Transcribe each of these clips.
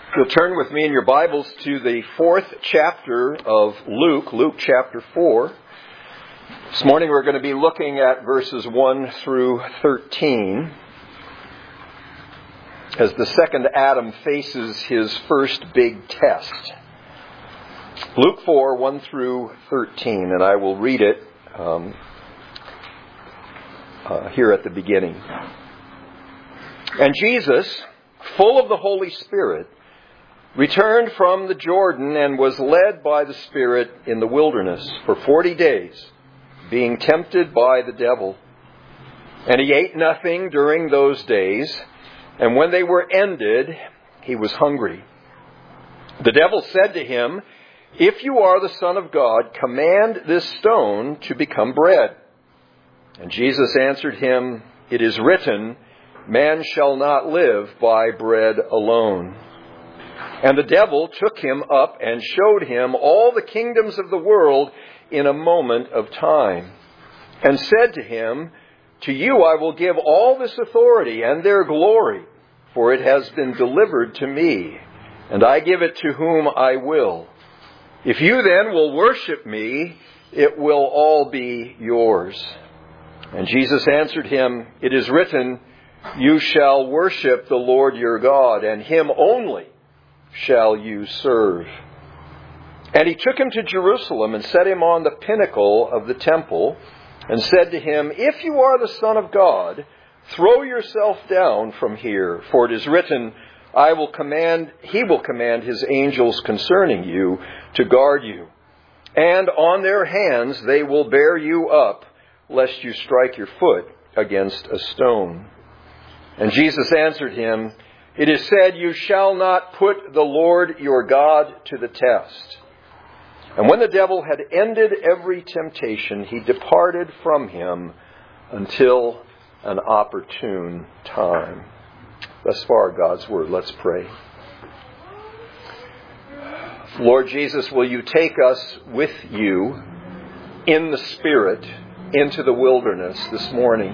You'll turn with me in your Bibles to the 4th chapter of Luke chapter 4. This morning we're going to be looking at verses 1 through 13 as the second Adam faces his first big test. Luke 4, 1 through 13, and I will read it here at the beginning. And Jesus, full of the Holy Spirit, returned from the Jordan and was led by the Spirit in the wilderness for 40 days, being tempted by the devil. And he ate nothing during those days, and when they were ended, he was hungry. The devil said to him, "If you are the Son of God, command this stone to become bread." And Jesus answered him, "It is written, man shall not live by bread alone." And the devil took him up and showed him all the kingdoms of the world in a moment of time, and said to him, "To you I will give all this authority and their glory, for it has been delivered to me, and I give it to whom I will. If you then will worship me, it will all be yours." And Jesus answered him, "It is written, you shall worship the Lord your God, and him only shall you serve." And he took him to Jerusalem and set him on the pinnacle of the temple and said to him, "If you are the Son of God, throw yourself down from here, for it is written, he will command his angels concerning you to guard you. And on their hands they will bear you up, lest you strike your foot against a stone." And Jesus answered him, "It is said, you shall not put the Lord your God to the test." And when the devil had ended every temptation, he departed from him until an opportune time. Thus far, God's Word. Let's pray. Lord Jesus, will you take us with you in the Spirit into the wilderness this morning?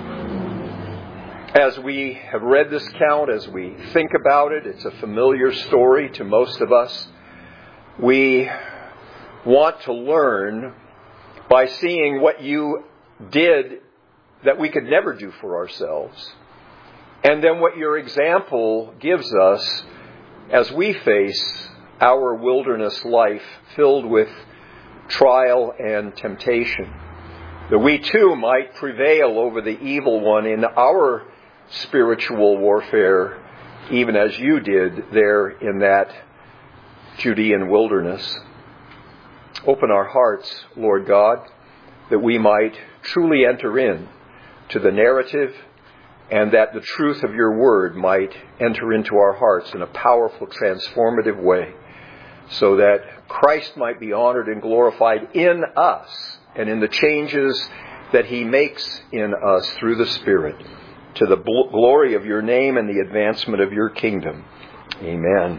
As we have read this account, as we think about it, it's a familiar story to most of us. We want to learn by seeing what you did that we could never do for ourselves, and then what your example gives us as we face our wilderness life filled with trial and temptation, that we too might prevail over the evil one in our spiritual warfare, even as you did there in that Judean wilderness. Open our hearts, Lord God, that we might truly enter in to the narrative, and that the truth of your word might enter into our hearts in a powerful, transformative way, so that Christ might be honored and glorified in us and in the changes that he makes in us through the Spirit, to the glory of your name and the advancement of your kingdom. Amen.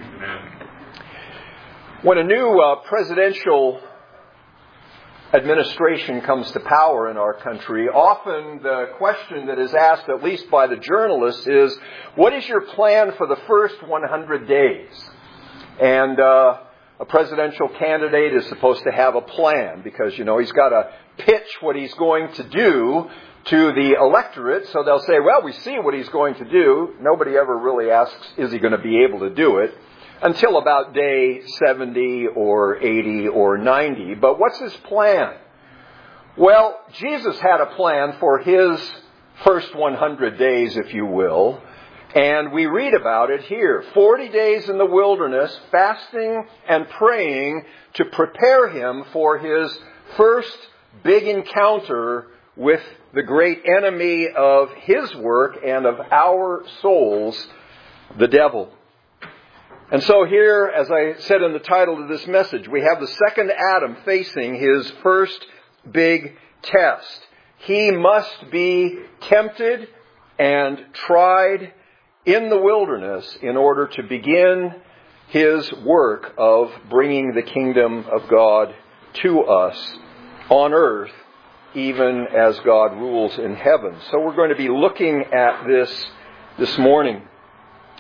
When a new presidential administration comes to power in our country, often the question that is asked, at least by the journalists, is, what is your plan for the first 100 days? And a presidential candidate is supposed to have a plan because, he's got to pitch what he's going to do to the electorate. So they'll say, well, we see what he's going to do. Nobody ever really asks, is he going to be able to do it? Until about day 70 or 80 or 90. But what's his plan? Well, Jesus had a plan for his first 100 days, if you will. And we read about it here. 40 days in the wilderness, fasting and praying to prepare him for his first big encounter with the great enemy of his work and of our souls, the devil. And so here, as I said in the title of this message, we have the second Adam facing his first big test. He must be tempted and tried in the wilderness in order to begin his work of bringing the kingdom of God to us on earth, even as God rules in heaven. So we're going to be looking at this morning.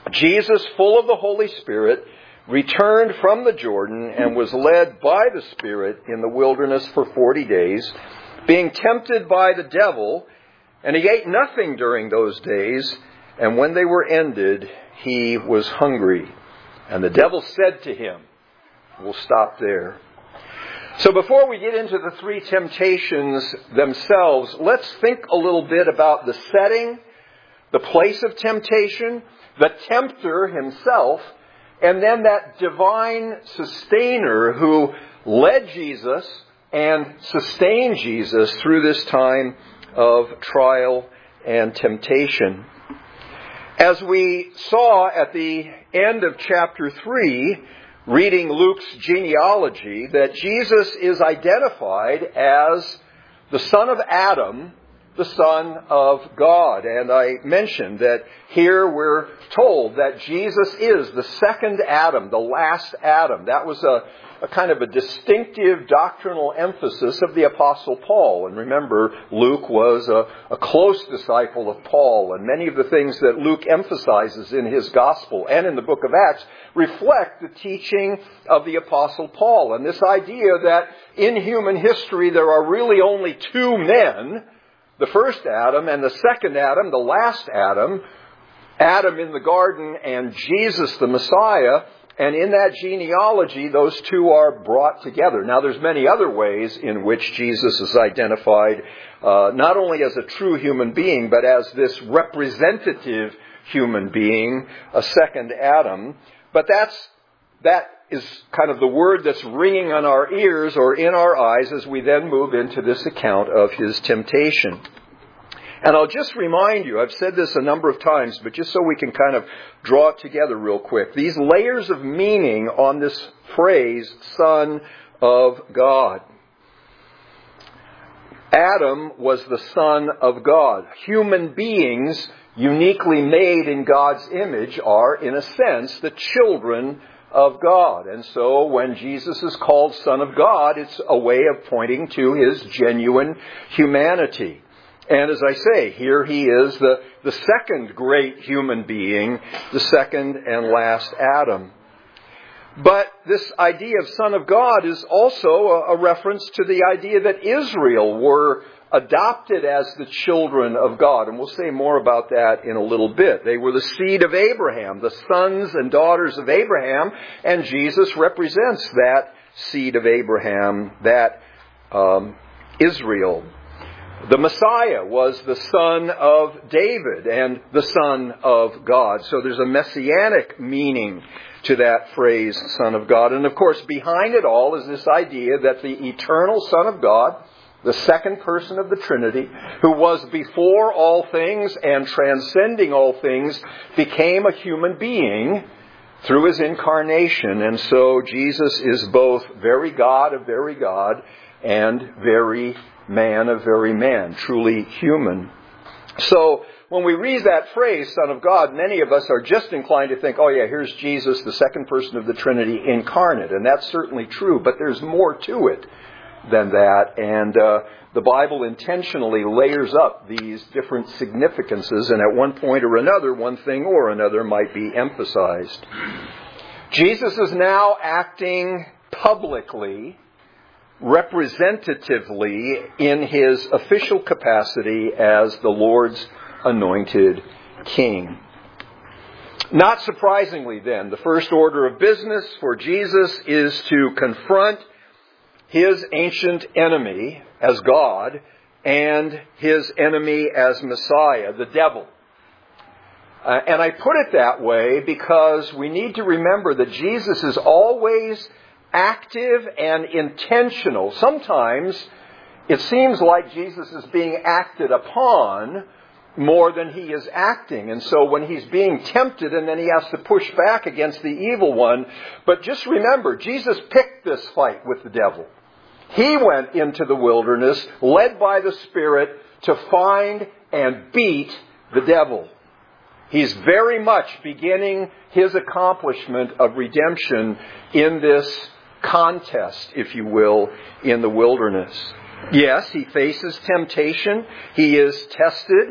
Jesus, full of the Holy Spirit, returned from the Jordan and was led by the Spirit in the wilderness for 40 days, being tempted by the devil, and he ate nothing during those days, and when they were ended, he was hungry. And the devil said to him, we'll stop there. So before we get into the three temptations themselves, let's think a little bit about the setting, the place of temptation, the tempter himself, and then that divine sustainer who led Jesus and sustained Jesus through this time of trial and temptation. As we saw at the end of chapter 3, reading Luke's genealogy, that Jesus is identified as the son of Adam, the Son of God. And I mentioned that here we're told that Jesus is the second Adam, the last Adam. That was a kind of a distinctive doctrinal emphasis of the Apostle Paul. And remember, Luke was a close disciple of Paul, and many of the things that Luke emphasizes in his gospel and in the book of Acts reflect the teaching of the Apostle Paul. And this idea that in human history there are really only two men, the first Adam and the second Adam, the last Adam, Adam in the garden and Jesus the Messiah. And in that genealogy, those two are brought together. Now, there's many other ways in which Jesus is identified, not only as a true human being, but as this representative human being, a second Adam. But that is kind of the word that's ringing on our ears or in our eyes as we then move into this account of his temptation. And I'll just remind you, I've said this a number of times, but just so we can kind of draw it together real quick. These layers of meaning on this phrase, Son of God. Adam was the Son of God. Human beings, uniquely made in God's image, are, in a sense, the children of God. And so when Jesus is called Son of God, it's a way of pointing to his genuine humanity. And as I say, here he is the second great human being, the second and last Adam. But this idea of Son of God is also a reference to the idea that Israel were adopted as the children of God. And we'll say more about that in a little bit. They were the seed of Abraham, the sons and daughters of Abraham, and Jesus represents that seed of Abraham, that Israel. The Messiah was the son of David and the Son of God. So there's a messianic meaning to that phrase, Son of God. And of course, behind it all is this idea that the eternal Son of God, the second person of the Trinity, who was before all things and transcending all things, became a human being through his incarnation. And so Jesus is both very God of very God and very man of very man, truly human. So when we read that phrase, Son of God, many of us are just inclined to think, oh yeah, here's Jesus, the second person of the Trinity incarnate. And that's certainly true, but there's more to it than that. And the Bible intentionally layers up these different significances, and at one point or another, one thing or another might be emphasized. Jesus is now acting publicly, representatively, in his official capacity as the Lord's anointed king. Not surprisingly then, the first order of business for Jesus is to confront his ancient enemy as God and his enemy as Messiah, the devil. And I put it that way because we need to remember that Jesus is always active and intentional. Sometimes it seems like Jesus is being acted upon more than he is acting. And so when he's being tempted and then he has to push back against the evil one. But just remember, Jesus picked this fight with the devil. He went into the wilderness, led by the Spirit, to find and beat the devil. He's very much beginning his accomplishment of redemption in this contest, if you will, in the wilderness. Yes, he faces temptation. He is tested.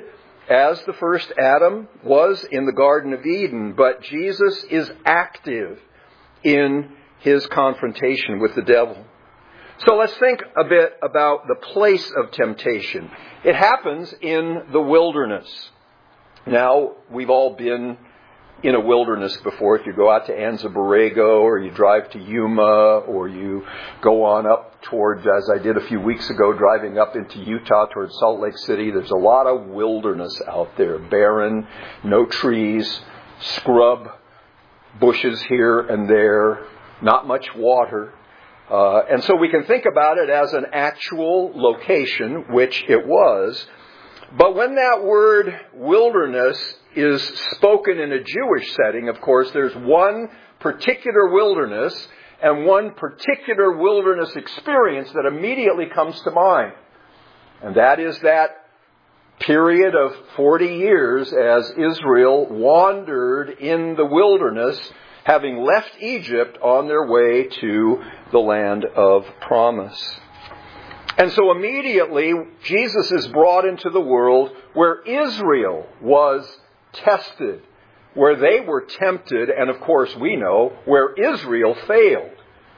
as the first Adam was in the Garden of Eden, but Jesus is active in his confrontation with the devil. So let's think a bit about the place of temptation. It happens in the wilderness. Now, we've all been in a wilderness before. If you go out to Anza Borrego, or you drive to Yuma, or you go on up towards, as I did a few weeks ago, driving up into Utah towards Salt Lake City, there's a lot of wilderness out there. Barren, no trees, scrub, bushes here and there, not much water. And so we can think about it as an actual location, which it was. But when that word wilderness is spoken in a Jewish setting, of course, there's one particular wilderness and one particular wilderness experience that immediately comes to mind. And that is that period of 40 years as Israel wandered in the wilderness, having left Egypt on their way to the land of promise. And so immediately, Jesus is brought into the world where Israel was tested, where they were tempted, and of course we know where Israel failed.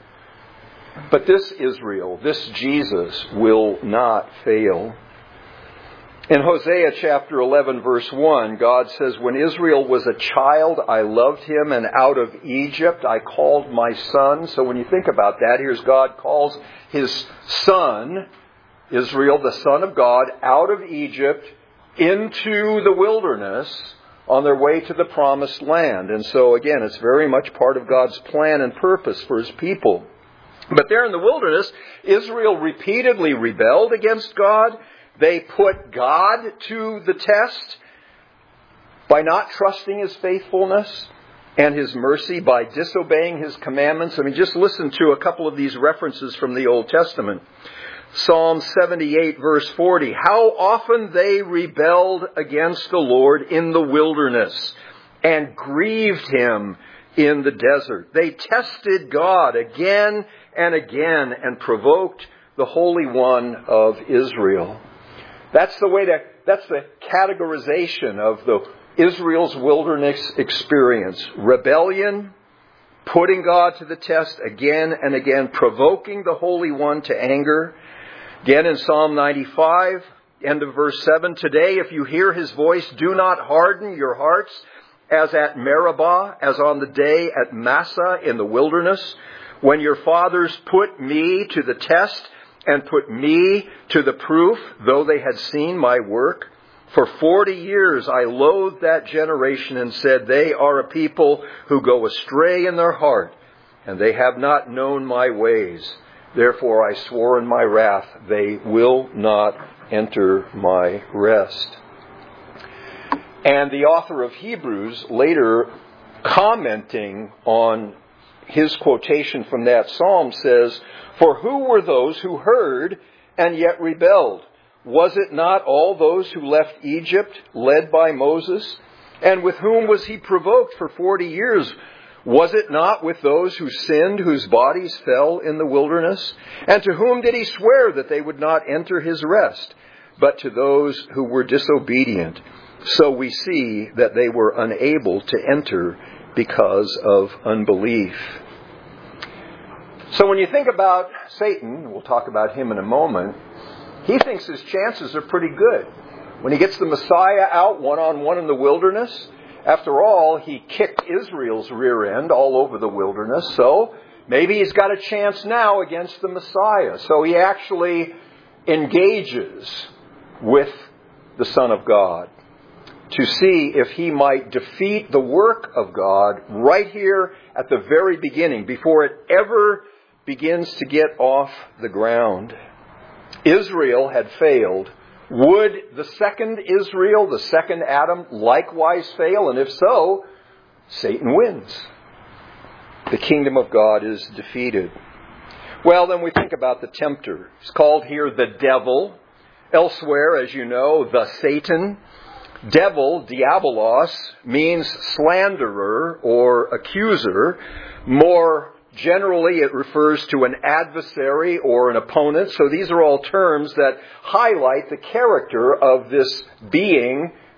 But this Israel, this Jesus, will not fail. In Hosea chapter 11, verse 1, God says, "When Israel was a child, I loved him, and out of Egypt I called my son." So when you think about that, here's God calls his son, Israel, the son of God, out of Egypt into the wilderness on their way to the promised land. And so again, it's very much part of God's plan and purpose for his people. But there in the wilderness, Israel repeatedly rebelled against God. They put God to the test by not trusting his faithfulness and his mercy, by disobeying his commandments. I mean, just listen to a couple of these references from the Old Testament. Psalm 78, verse 40. "How often they rebelled against the Lord in the wilderness and grieved him in the desert. They tested God again and again and provoked the Holy One of Israel." That's the categorization of the Israel's wilderness experience. Rebellion, putting God to the test again and again, provoking the Holy One to anger. Again in Psalm 95, end of verse 7, "Today if you hear his voice, do not harden your hearts as at Meribah, as on the day at Massah in the wilderness, when your fathers put me to the test and put me to the proof, though they had seen my work. For 40 years I loathed that generation and said, they are a people who go astray in their heart, and they have not known my ways. Therefore I swore in my wrath, they will not enter my rest." And the author of Hebrews, later commenting on his quotation from that psalm, says, "For who were those who heard and yet rebelled? Was it not all those who left Egypt, led by Moses? And with whom was he provoked for 40 years? Was it not with those who sinned, whose bodies fell in the wilderness? And to whom did he swear that they would not enter his rest? But to those who were disobedient. So we see that they were unable to enter because of unbelief." So when you think about Satan, we'll talk about him in a moment, he thinks his chances are pretty good. When he gets the Messiah out one-on-one in the wilderness, after all, he kicked Israel's rear end all over the wilderness, so maybe he's got a chance now against the Messiah. So he actually engages with the Son of God to see if he might defeat the work of God right here at the very beginning, before it ever begins to get off the ground. Israel had failed. Would the second Israel, the second Adam, likewise fail? And if so, Satan wins. The kingdom of God is defeated. Well, then we think about the tempter. He's called here the devil. Elsewhere, as you know, the Satan. Devil, diabolos, means slanderer or accuser. More generally, it refers to an adversary or an opponent. So these are all terms that highlight the character of this being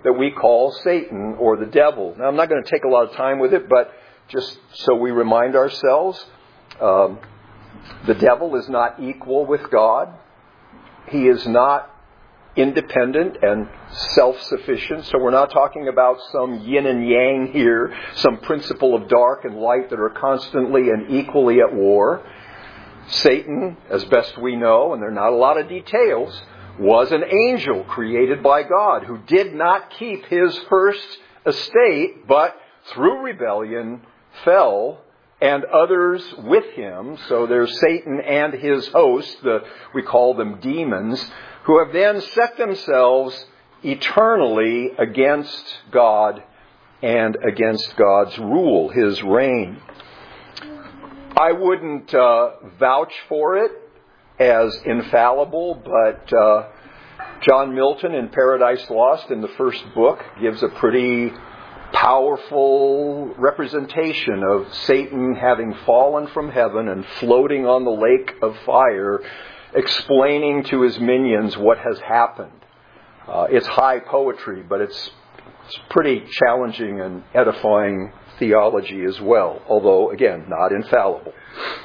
that we call Satan or the devil. Now, I'm not going to take a lot of time with it, but just so we remind ourselves, the devil is not equal with God. He is not independent and self-sufficient. So we're not talking about some yin and yang here, some principle of dark and light that are constantly and equally at war. Satan, as best we know, and there are not a lot of details, was an angel created by God who did not keep his first estate, but through rebellion fell, and others with him. So there's Satan and his host, we call them demons, who have then set themselves eternally against God and against God's rule, his reign. I wouldn't vouch for it as infallible, but John Milton in Paradise Lost in the first book gives a pretty powerful representation of Satan having fallen from heaven and floating on the lake of fire, explaining to his minions what has happened. It's high poetry, but it's pretty challenging and edifying theology as well, although, again, not infallible.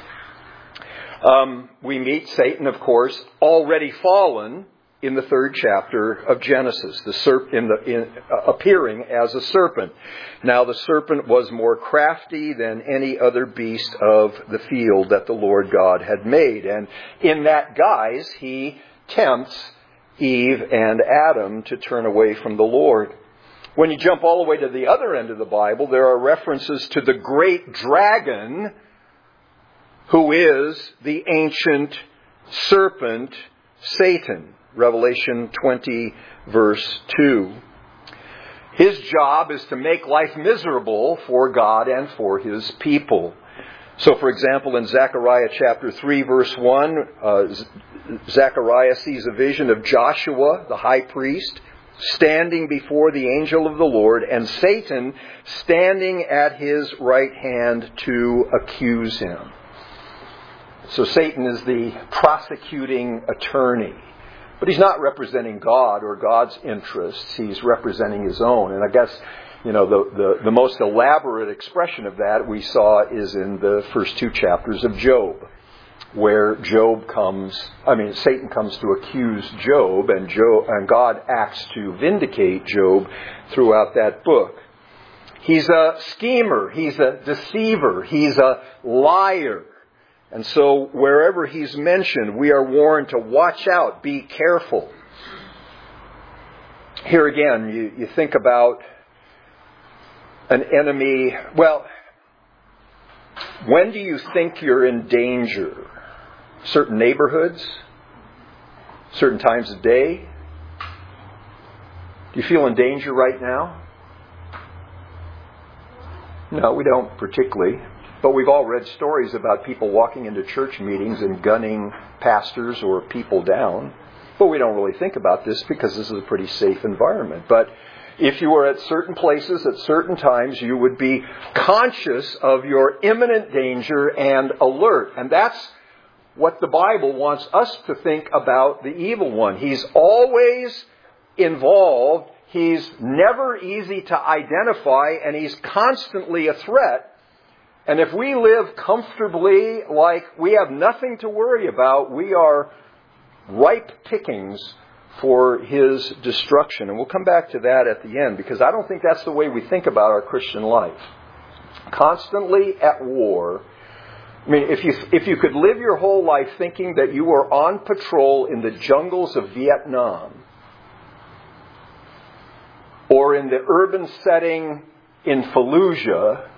We meet Satan, of course, already fallen in the 3rd chapter of Genesis, appearing as a serpent. Now the serpent was more crafty than any other beast of the field that the Lord God had made. And in that guise, he tempts Eve and Adam to turn away from the Lord. When you jump all the way to the other end of the Bible, there are references to the great dragon, who is the ancient serpent, Satan. Revelation 20, verse 2. His job is to make life miserable for God and for his people. So, for example, in Zechariah chapter 3, verse 1, Zechariah sees a vision of Joshua, the high priest, standing before the angel of the Lord, and Satan standing at his right hand to accuse him. So Satan is the prosecuting attorney. But he's not representing God or God's interests. He's representing his own. And I guess, the most elaborate expression of that we saw is in the first 2 chapters of Job, where Satan comes to accuse Job, and God acts to vindicate Job throughout that book. He's a schemer. He's a deceiver. He's a liar. And so wherever he's mentioned, we are warned to watch out, be careful. Here again, you think about an enemy. Well, when do you think you're in danger? Certain neighborhoods? Certain times of day? Do you feel in danger right now? No, we don't particularly. But we've all read stories about people walking into church meetings and gunning pastors or people down. But we don't really think about this because this is a pretty safe environment. But if you were at certain places at certain times, you would be conscious of your imminent danger and alert. And that's what the Bible wants us to think about the evil one. He's always involved. He's never easy to identify, and he's constantly a threat. And if we live comfortably, like we have nothing to worry about, we are ripe pickings for his destruction. And we'll come back to that at the end, because I don't think that's the way we think about our Christian life. Constantly at war. I mean, if you could live your whole life thinking that you were on patrol in the jungles of Vietnam, or in the urban setting in Fallujah,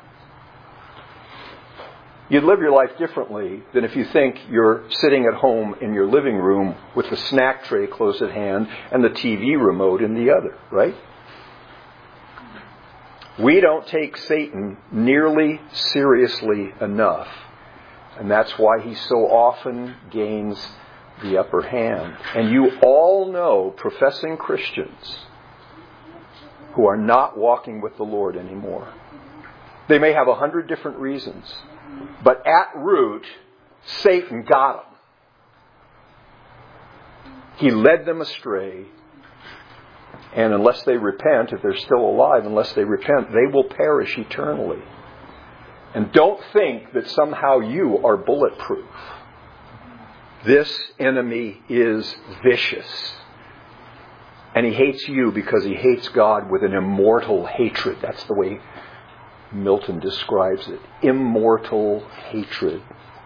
you'd live your life differently than if you think you're sitting at home in your living room with the snack tray close at hand and the TV remote in the other, right? We don't take Satan nearly seriously enough. And that's why he so often gains the upper hand. And you all know professing Christians who are not walking with the Lord anymore. They may have 100 different reasons. But at root, Satan got them. He led them astray. And unless they repent, if they're still alive, unless they repent, they will perish eternally. And don't think that somehow you are bulletproof. This enemy is vicious. And he hates you because he hates God with an immortal hatred. That's the way Milton describes it. Immortal hatred.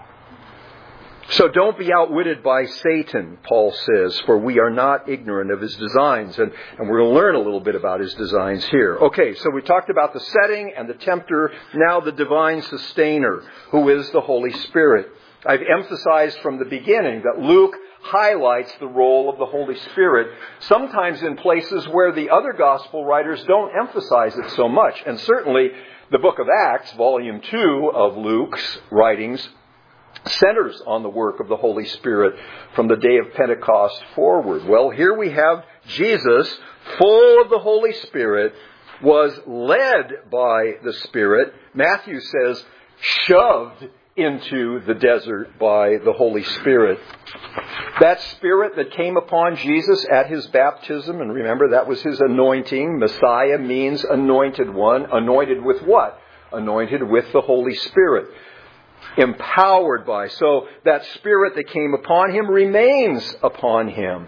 So don't be outwitted by Satan, Paul says, for we are not ignorant of his designs. And we're going to learn a little bit about his designs here. Okay, so we talked about the setting and the tempter, now the divine sustainer, who is the Holy Spirit. I've emphasized from the beginning that Luke highlights the role of the Holy Spirit, sometimes in places where the other gospel writers don't emphasize it so much. And certainly the book of Acts, volume 2 of Luke's writings, centers on the work of the Holy Spirit from the day of Pentecost forward. Well, here we have Jesus, full of the Holy Spirit, was led by the Spirit. Matthew says, shoved into the desert by the Holy Spirit. That Spirit that came upon Jesus at his baptism, and remember that was his anointing. Messiah means anointed one. Anointed with what? Anointed with the Holy Spirit. Empowered by. So that Spirit that came upon him remains upon him.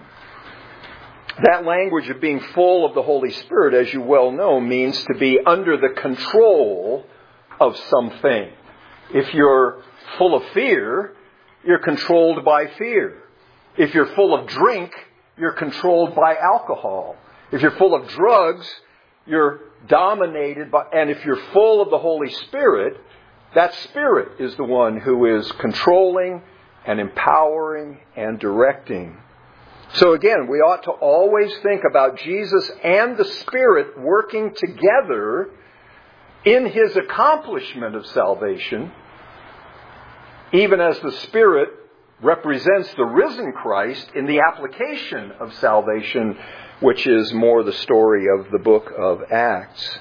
That language of being full of the Holy Spirit, as you well know, means to be under the control of something. If you're full of fear, you're controlled by fear. If you're full of drink, you're controlled by alcohol. If you're full of drugs, you're dominated by... And if you're full of the Holy Spirit, that Spirit is the one who is controlling and empowering and directing. So again, we ought to always think about Jesus and the Spirit working together in his accomplishment of salvation, even as the Spirit represents the risen Christ in the application of salvation, which is more the story of the book of Acts.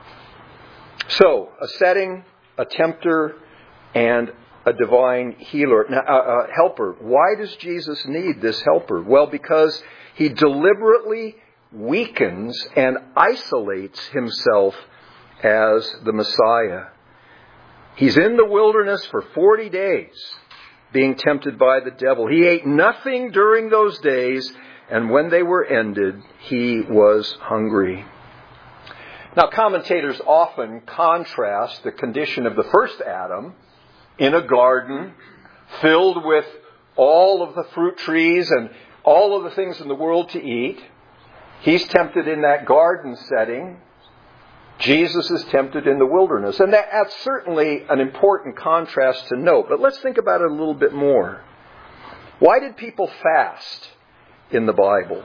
So, a setting, a tempter, and a divine healer, helper. Why does Jesus need this helper? Well, because he deliberately weakens and isolates himself as the Messiah. He's in the wilderness for 40 days, being tempted by the devil. He ate nothing during those days, and when they were ended, he was hungry. Now, commentators often contrast the condition of the first Adam in a garden filled with all of the fruit trees and all of the things in the world to eat. He's tempted in that garden setting. Jesus is tempted in the wilderness. And that's certainly an important contrast to note. But let's think about it a little bit more. Why did people fast in the Bible?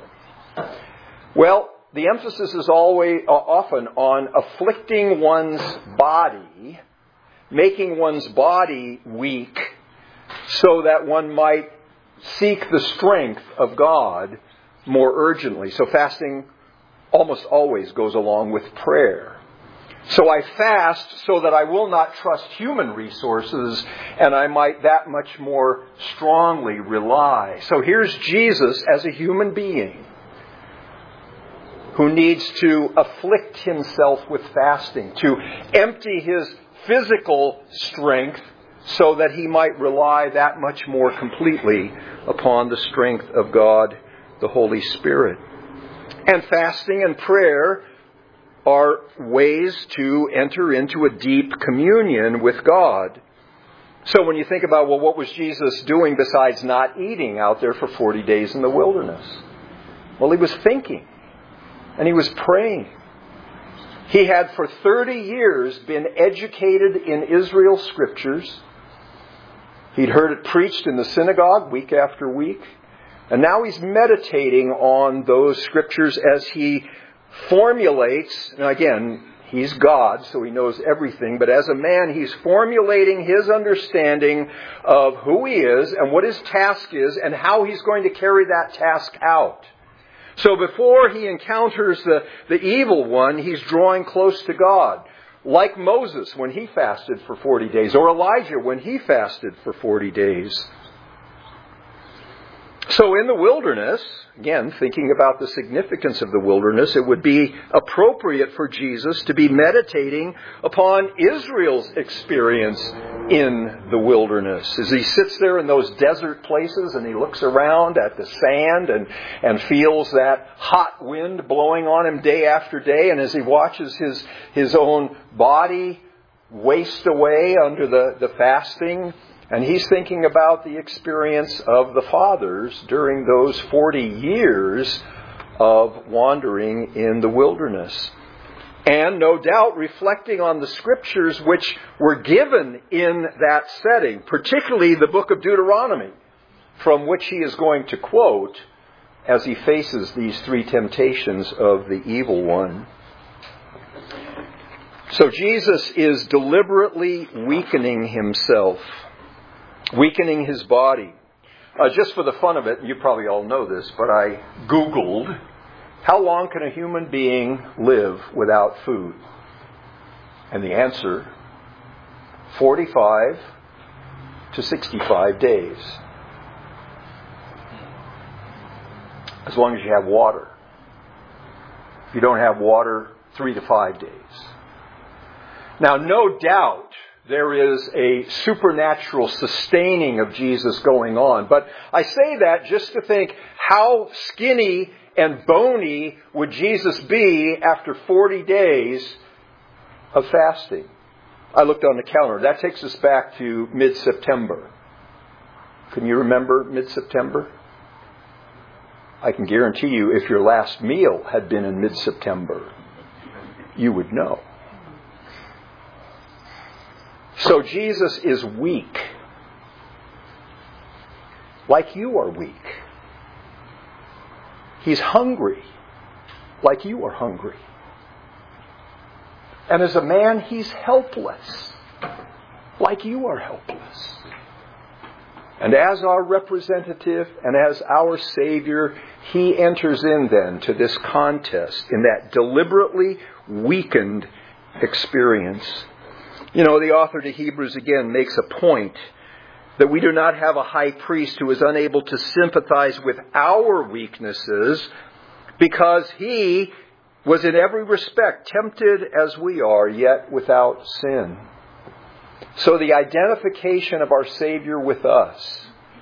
Well, the emphasis is often on afflicting one's body, making one's body weak, so that one might seek the strength of God more urgently. So fasting almost always goes along with prayer. So I fast so that I will not trust human resources, and I might that much more strongly rely. So here's Jesus as a human being who needs to afflict himself with fasting, to empty his physical strength so that he might rely that much more completely upon the strength of God, the Holy Spirit. And fasting and prayer are ways to enter into a deep communion with God. So when you think about, well, what was Jesus doing besides not eating out there for 40 days in the wilderness? Well, he was thinking. And he was praying. He had for 30 years been educated in Israel's scriptures. He'd heard it preached in the synagogue week after week. And now he's meditating on those scriptures as he formulates, and again, he's God, so he knows everything, but as a man, he's formulating his understanding of who he is and what his task is and how he's going to carry that task out. So before he encounters the evil one, he's drawing close to God. Like Moses when he fasted for 40 days, or Elijah when he fasted for 40 days. So in the wilderness, again, thinking about the significance of the wilderness, it would be appropriate for Jesus to be meditating upon Israel's experience in the wilderness. As he sits there in those desert places and he looks around at the sand and feels that hot wind blowing on him day after day, and as he watches his own body waste away under the fasting, and he's thinking about the experience of the fathers during those 40 years of wandering in the wilderness. And no doubt reflecting on the scriptures which were given in that setting, particularly the book of Deuteronomy, from which he is going to quote as he faces these three temptations of the evil one. So Jesus is deliberately weakening himself, weakening his body. Just for the fun of it, you probably all know this, but I Googled, how long can a human being live without food? And the answer, 45 to 65 days. As long as you have water. If you don't have water, 3 to 5 days. Now, no doubt there is a supernatural sustaining of Jesus going on. But I say that just to think, how skinny and bony would Jesus be after 40 days of fasting? I looked on the calendar. That takes us back to mid-September. Can you remember mid-September? I can guarantee you if your last meal had been in mid-September, you would know. So Jesus is weak, like you are weak. He's hungry, like you are hungry. And as a man, he's helpless, like you are helpless. And as our representative and as our Savior, he enters in then to this contest in that deliberately weakened experience. You know, the author to Hebrews again makes a point that we do not have a high priest who is unable to sympathize with our weaknesses, because he was in every respect tempted as we are, yet without sin. So the identification of our Savior with us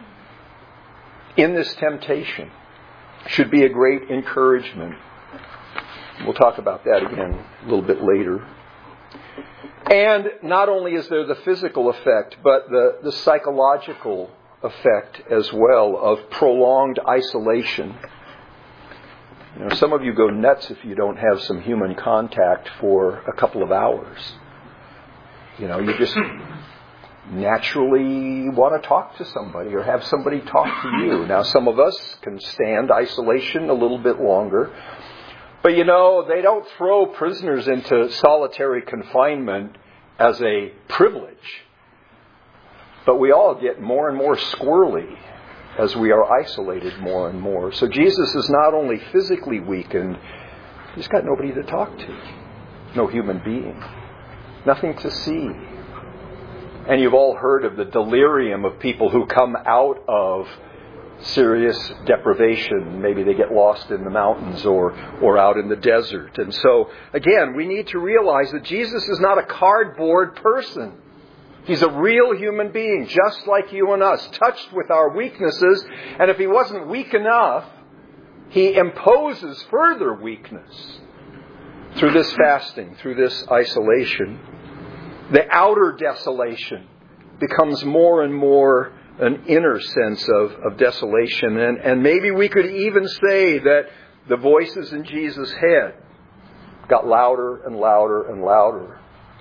in this temptation should be a great encouragement. We'll talk about that again a little bit later. And not only is there the physical effect, but the psychological effect as well of prolonged isolation. You know, some of you go nuts if you don't have some human contact for a couple of hours. You know, you just naturally want to talk to somebody or have somebody talk to you. Now, some of us can stand isolation a little bit longer. But you know, they don't throw prisoners into solitary confinement as a privilege. But we all get more and more squirrely as we are isolated more and more. So Jesus is not only physically weakened, he's got nobody to talk to. No human being. Nothing to see. And you've all heard of the delirium of people who come out of serious deprivation. Maybe they get lost in the mountains or out in the desert. And so, again, we need to realize that Jesus is not a cardboard person. He's a real human being, just like you and us, touched with our weaknesses. And if he wasn't weak enough, he imposes further weakness through this fasting, through this isolation. The outer desolation becomes more and more an inner sense of desolation. And maybe we could even say that the voices in Jesus' head got louder and louder and louder.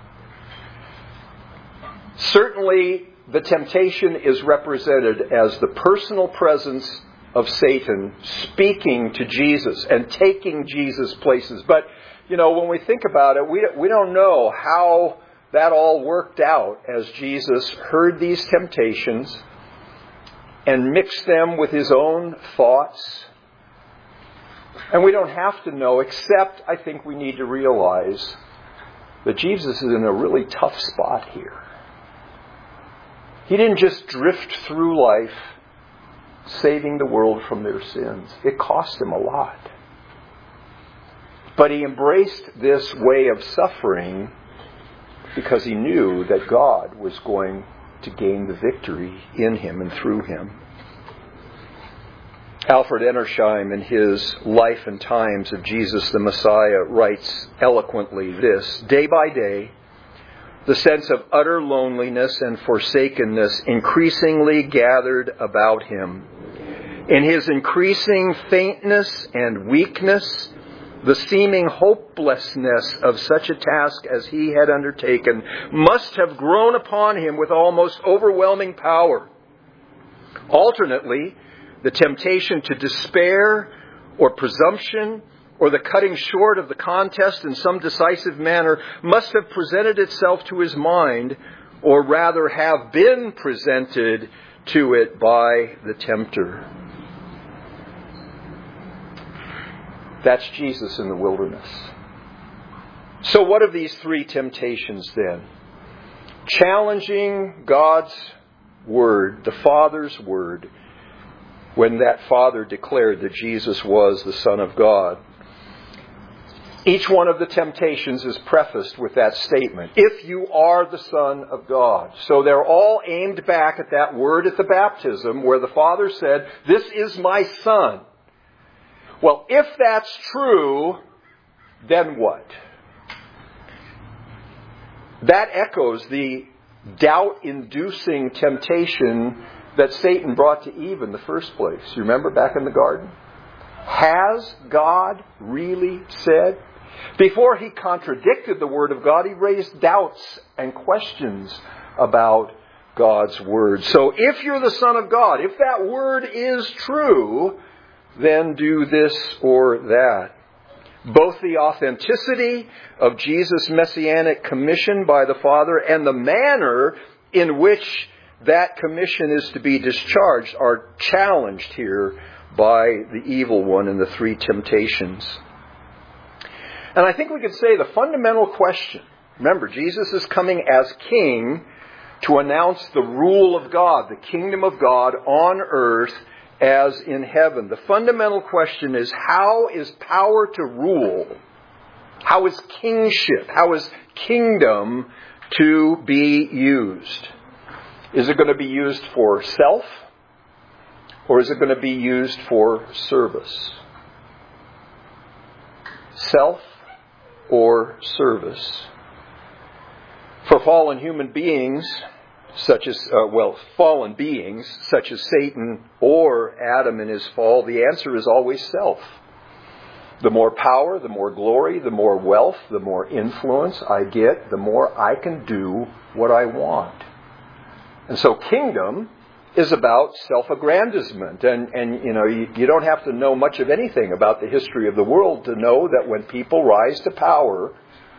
Certainly, the temptation is represented as the personal presence of Satan speaking to Jesus and taking Jesus places. But, you know, when we think about it, we don't know how that all worked out as Jesus heard these temptations and mixed them with his own thoughts. And we don't have to know, except I think we need to realize that Jesus is in a really tough spot here. He didn't just drift through life saving the world from their sins. It cost him a lot. But he embraced this way of suffering because he knew that God was going to gain the victory in him and through him. Alfred Edersheim, in his Life and Times of Jesus the Messiah, writes eloquently this: day by day, the sense of utter loneliness and forsakenness increasingly gathered about him. In his increasing faintness and weakness, the seeming hopelessness of such a task as he had undertaken must have grown upon him with almost overwhelming power. Alternately, the temptation to despair or presumption or the cutting short of the contest in some decisive manner must have presented itself to his mind, or rather have been presented to it by the tempter. That's Jesus in the wilderness. So what of these three temptations then? Challenging God's Word, the Father's Word, when that Father declared that Jesus was the Son of God. Each one of the temptations is prefaced with that statement, if you are the Son of God. So they're all aimed back at that word at the baptism where the Father said, this is my Son. Well, if that's true, then what? That echoes the doubt-inducing temptation that Satan brought to Eve in the first place. You remember back in the garden? Has God really said? Before he contradicted the Word of God, he raised doubts and questions about God's Word. So if you're the Son of God, if that Word is true, then do this or that. Both the authenticity of Jesus' messianic commission by the Father and the manner in which that commission is to be discharged are challenged here by the evil one in the three temptations. And I think we could say the fundamental question, remember, Jesus is coming as King to announce the rule of God, the kingdom of God on earth as in heaven. The fundamental question is, how is power to rule? How is kingship? How is kingdom to be used? Is it going to be used for self? Or is it going to be used for service? Self or service? For fallen human beings, fallen beings such as Satan or Adam in his fall, the answer is always self. The more power, the more glory, the more wealth, the more influence I get, the more I can do what I want. And so kingdom is about self-aggrandizement. And you don't have to know much of anything about the history of the world to know that when people rise to power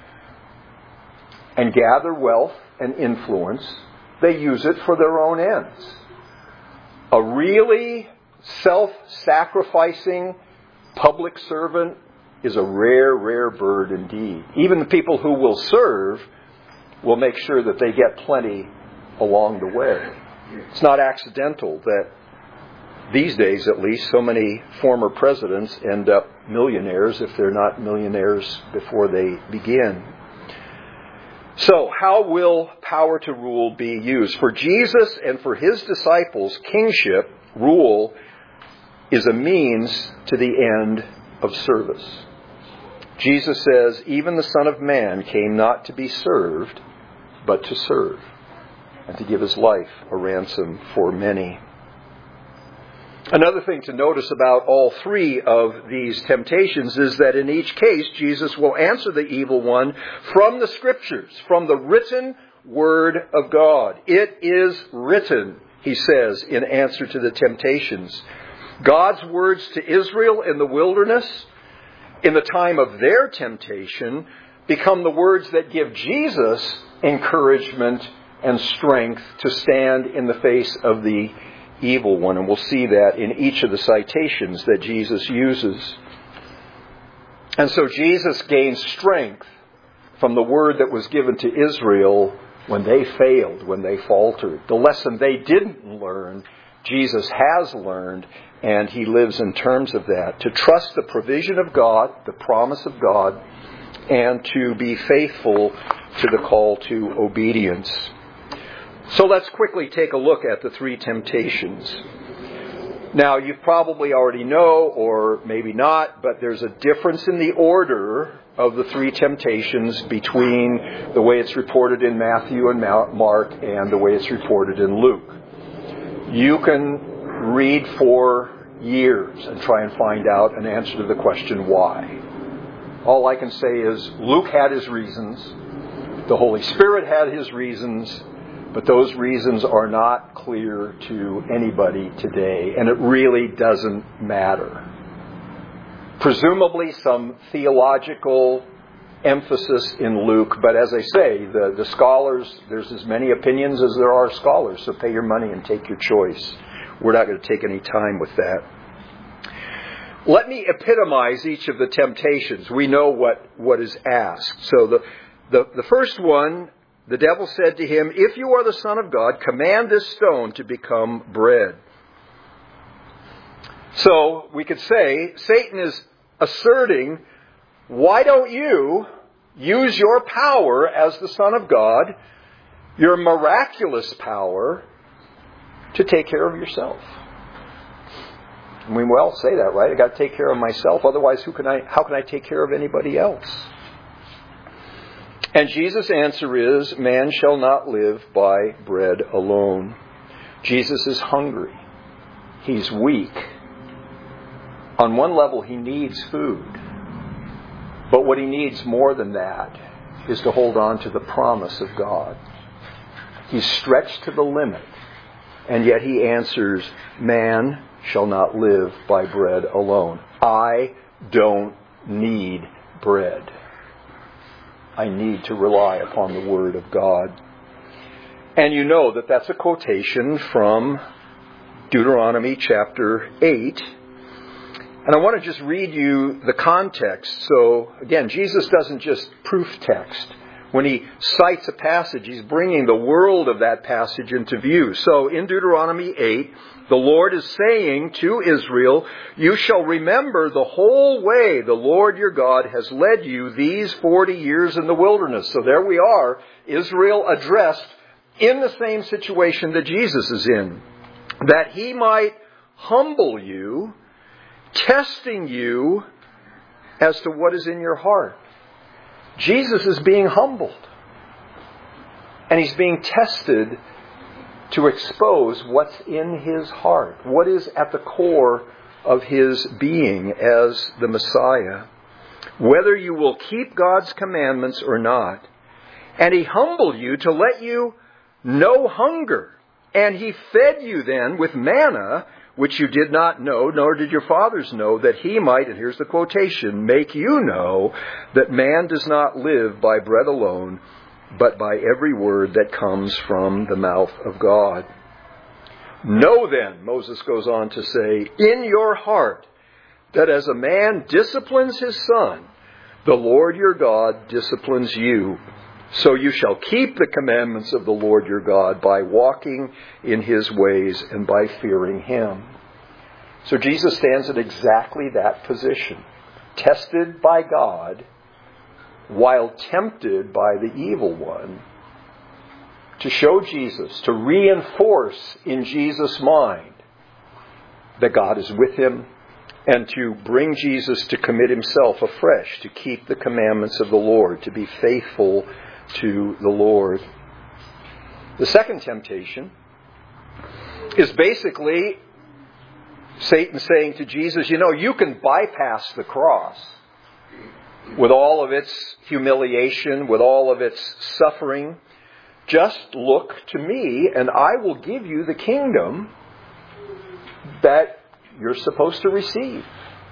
and gather wealth and influence, they use it for their own ends. A really self-sacrificing public servant is a rare, rare bird indeed. Even the people who will serve will make sure that they get plenty along the way. It's not accidental that these days, at least, so many former presidents end up millionaires if they're not millionaires before they begin. So, how will power to rule be used? For Jesus and for his disciples, kingship, rule, is a means to the end of service. Jesus says, even the Son of Man came not to be served, but to serve, and to give his life a ransom for many. Another thing to notice about all three of these temptations is that in each case, Jesus will answer the evil one from the Scriptures, from the written Word of God. It is written, he says, in answer to the temptations. God's words to Israel in the wilderness, in the time of their temptation, become the words that give Jesus encouragement and strength to stand in the face of the evil one. And we'll see that in each of the citations that Jesus uses. And so Jesus gained strength from the word that was given to Israel when they failed, when they faltered. The lesson they didn't learn Jesus has learned, and he lives in terms of that. To trust the provision of God, the promise of God, and to be faithful to the call to obedience. So let's quickly take a look at the three temptations. Now, you probably already know, or maybe not, but there's a difference in the order of the three temptations between the way it's reported in Matthew and Mark and the way it's reported in Luke. You can read for years and try and find out an answer to the question, why? All I can say is Luke had his reasons, the Holy Spirit had his reasons, but those reasons are not clear to anybody today, and it really doesn't matter. Presumably some theological emphasis in Luke, but as I say, the scholars, there's as many opinions as there are scholars, so pay your money and take your choice. We're not going to take any time with that. Let me epitomize each of the temptations. We know what is asked. So the first one, the devil said to him, "If you are the Son of God, command this stone to become bread." So we could say Satan is asserting, why don't you use your power as the Son of God, your miraculous power, to take care of yourself? We well say that, right? I got to take care of myself. Otherwise, how can I take care of anybody else? And Jesus' answer is, man shall not live by bread alone. Jesus is hungry. He's weak. On one level, he needs food. But what he needs more than that is to hold on to the promise of God. He's stretched to the limit. And yet he answers, man shall not live by bread alone. I don't need bread. I need to rely upon the Word of God. And you know that that's a quotation from Deuteronomy chapter 8. And I want to just read you the context. So, again, Jesus doesn't just proof text. When he cites a passage, he's bringing the world of that passage into view. So, in Deuteronomy 8, the Lord is saying to Israel, "You shall remember the whole way the Lord your God has led you these 40 years in the wilderness." So there we are, Israel addressed in the same situation that Jesus is in. "That he might humble you, testing you as to what is in your heart." Jesus is being humbled. And he's being tested to expose what's in his heart, what is at the core of his being as the Messiah, whether you will keep God's commandments or not. And he humbled you to let you know hunger. And he fed you then with manna, which you did not know, nor did your fathers know, that he might, and here's the quotation, make you know that man does not live by bread alone, but by every word that comes from the mouth of God. Know then, Moses goes on to say, in your heart, that as a man disciplines his son, the Lord your God disciplines you. So you shall keep the commandments of the Lord your God by walking in his ways and by fearing him. So Jesus stands at exactly that position. Tested by God, while tempted by the evil one, to show Jesus, to reinforce in Jesus' mind that God is with him, and to bring Jesus to commit himself afresh, to keep the commandments of the Lord, to be faithful to the Lord. The second temptation is basically Satan saying to Jesus, you can bypass the cross with all of its humiliation, with all of its suffering. Just look to me and I will give you the kingdom that you're supposed to receive.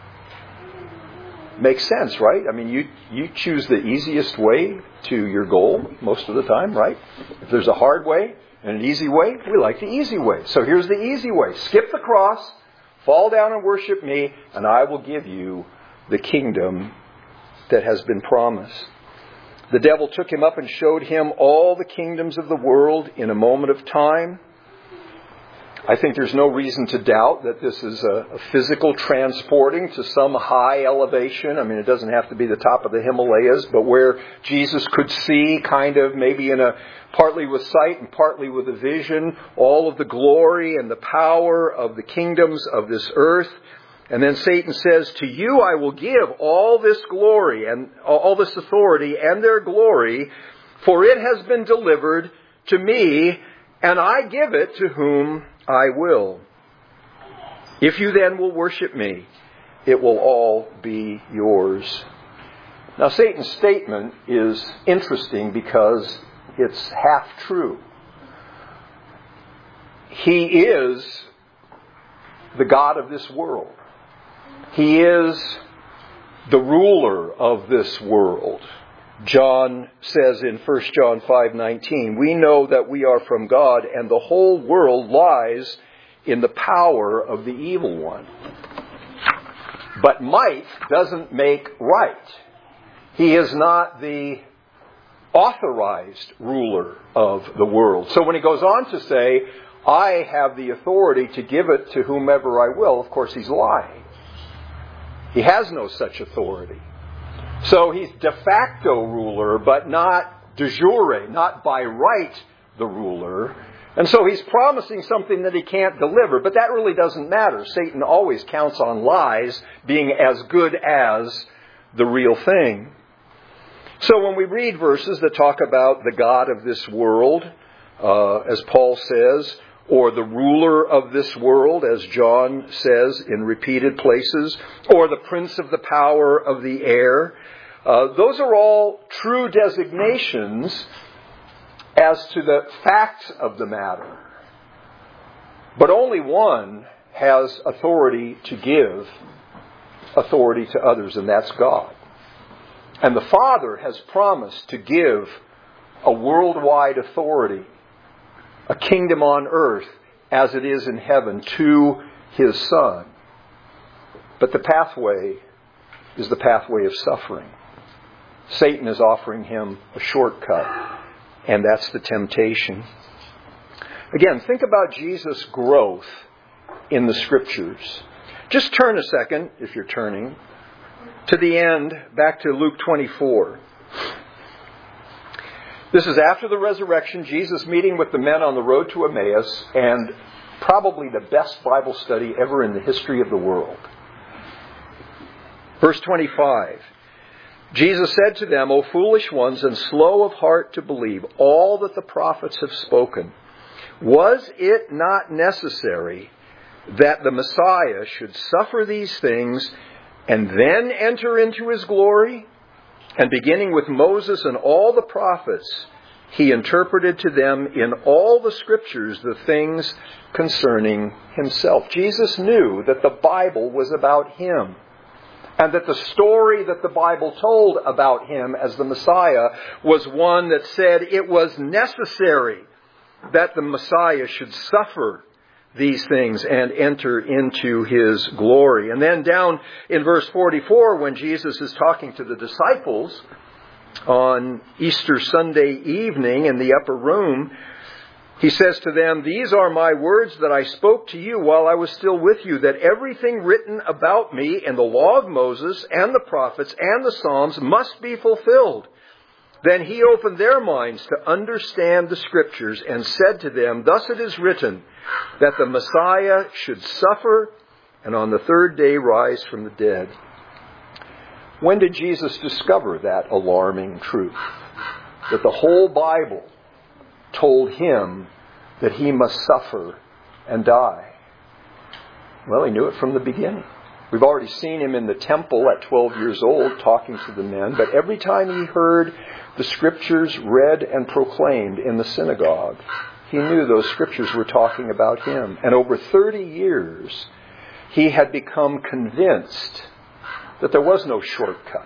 Makes sense, right? I mean, you choose the easiest way to your goal most of the time, right? If there's a hard way and an easy way, we like the easy way. So here's the easy way. Skip the cross, fall down and worship me, and I will give you the kingdom that has been promised. The devil took him up and showed him all the kingdoms of the world in a moment of time. I think there's no reason to doubt that this is a physical transporting to some high elevation. I mean, it doesn't have to be the top of the Himalayas, but where Jesus could see kind of maybe partly with sight and partly with a vision, all of the glory and the power of the kingdoms of this earth. And then Satan says, to you I will give all this glory and all this authority and their glory, for it has been delivered to me, and I give it to whom I will. If you then will worship me, it will all be yours. Now, Satan's statement is interesting because it's half true. He is the God of this world. He is the ruler of this world. John says in 1 John 5:19, we know that we are from God, and the whole world lies in the power of the evil one. But might doesn't make right. He is not the authorized ruler of the world. So when he goes on to say, I have the authority to give it to whomever I will, of course he's lying. He has no such authority. So he's de facto ruler, but not de jure, not by right the ruler. And so he's promising something that he can't deliver, but that really doesn't matter. Satan always counts on lies being as good as the real thing. So when we read verses that talk about the God of this world, as Paul says, or the ruler of this world, as John says in repeated places, or the prince of the power of the air. Those are all true designations as to the facts of the matter. But only one has authority to give authority to others, and that's God. And the Father has promised to give a worldwide authority, a kingdom on earth as it is in heaven, to His Son. But the pathway is the pathway of suffering. Satan is offering him a shortcut, and that's the temptation. Again, think about Jesus' growth in the Scriptures. Just turn a second, if you're turning, to the end, back to Luke 24. This is after the resurrection, Jesus meeting with the men on the road to Emmaus, and probably the best Bible study ever in the history of the world. Verse 25. Jesus said to them, O foolish ones, and slow of heart to believe all that the prophets have spoken. Was it not necessary that the Messiah should suffer these things and then enter into His glory? And beginning with Moses and all the prophets, He interpreted to them in all the Scriptures the things concerning Himself. Jesus knew that the Bible was about Him, and that the story that the Bible told about Him as the Messiah was one that said it was necessary that the Messiah should suffer these things and enter into His glory. And then down in verse 44, when Jesus is talking to the disciples on Easter Sunday evening in the upper room, He says to them, These are my words that I spoke to you while I was still with you, that everything written about me in the law of Moses and the prophets and the Psalms must be fulfilled. Then He opened their minds to understand the Scriptures and said to them, Thus it is written, that the Messiah should suffer and on the third day rise from the dead. When did Jesus discover that alarming truth? That the whole Bible told Him that He must suffer and die. Well, He knew it from the beginning. We've already seen Him in the temple at 12 years old talking to the men, but every time He heard the Scriptures read and proclaimed in the synagogue, He knew those Scriptures were talking about Him. And over 30 years, He had become convinced that there was no shortcut.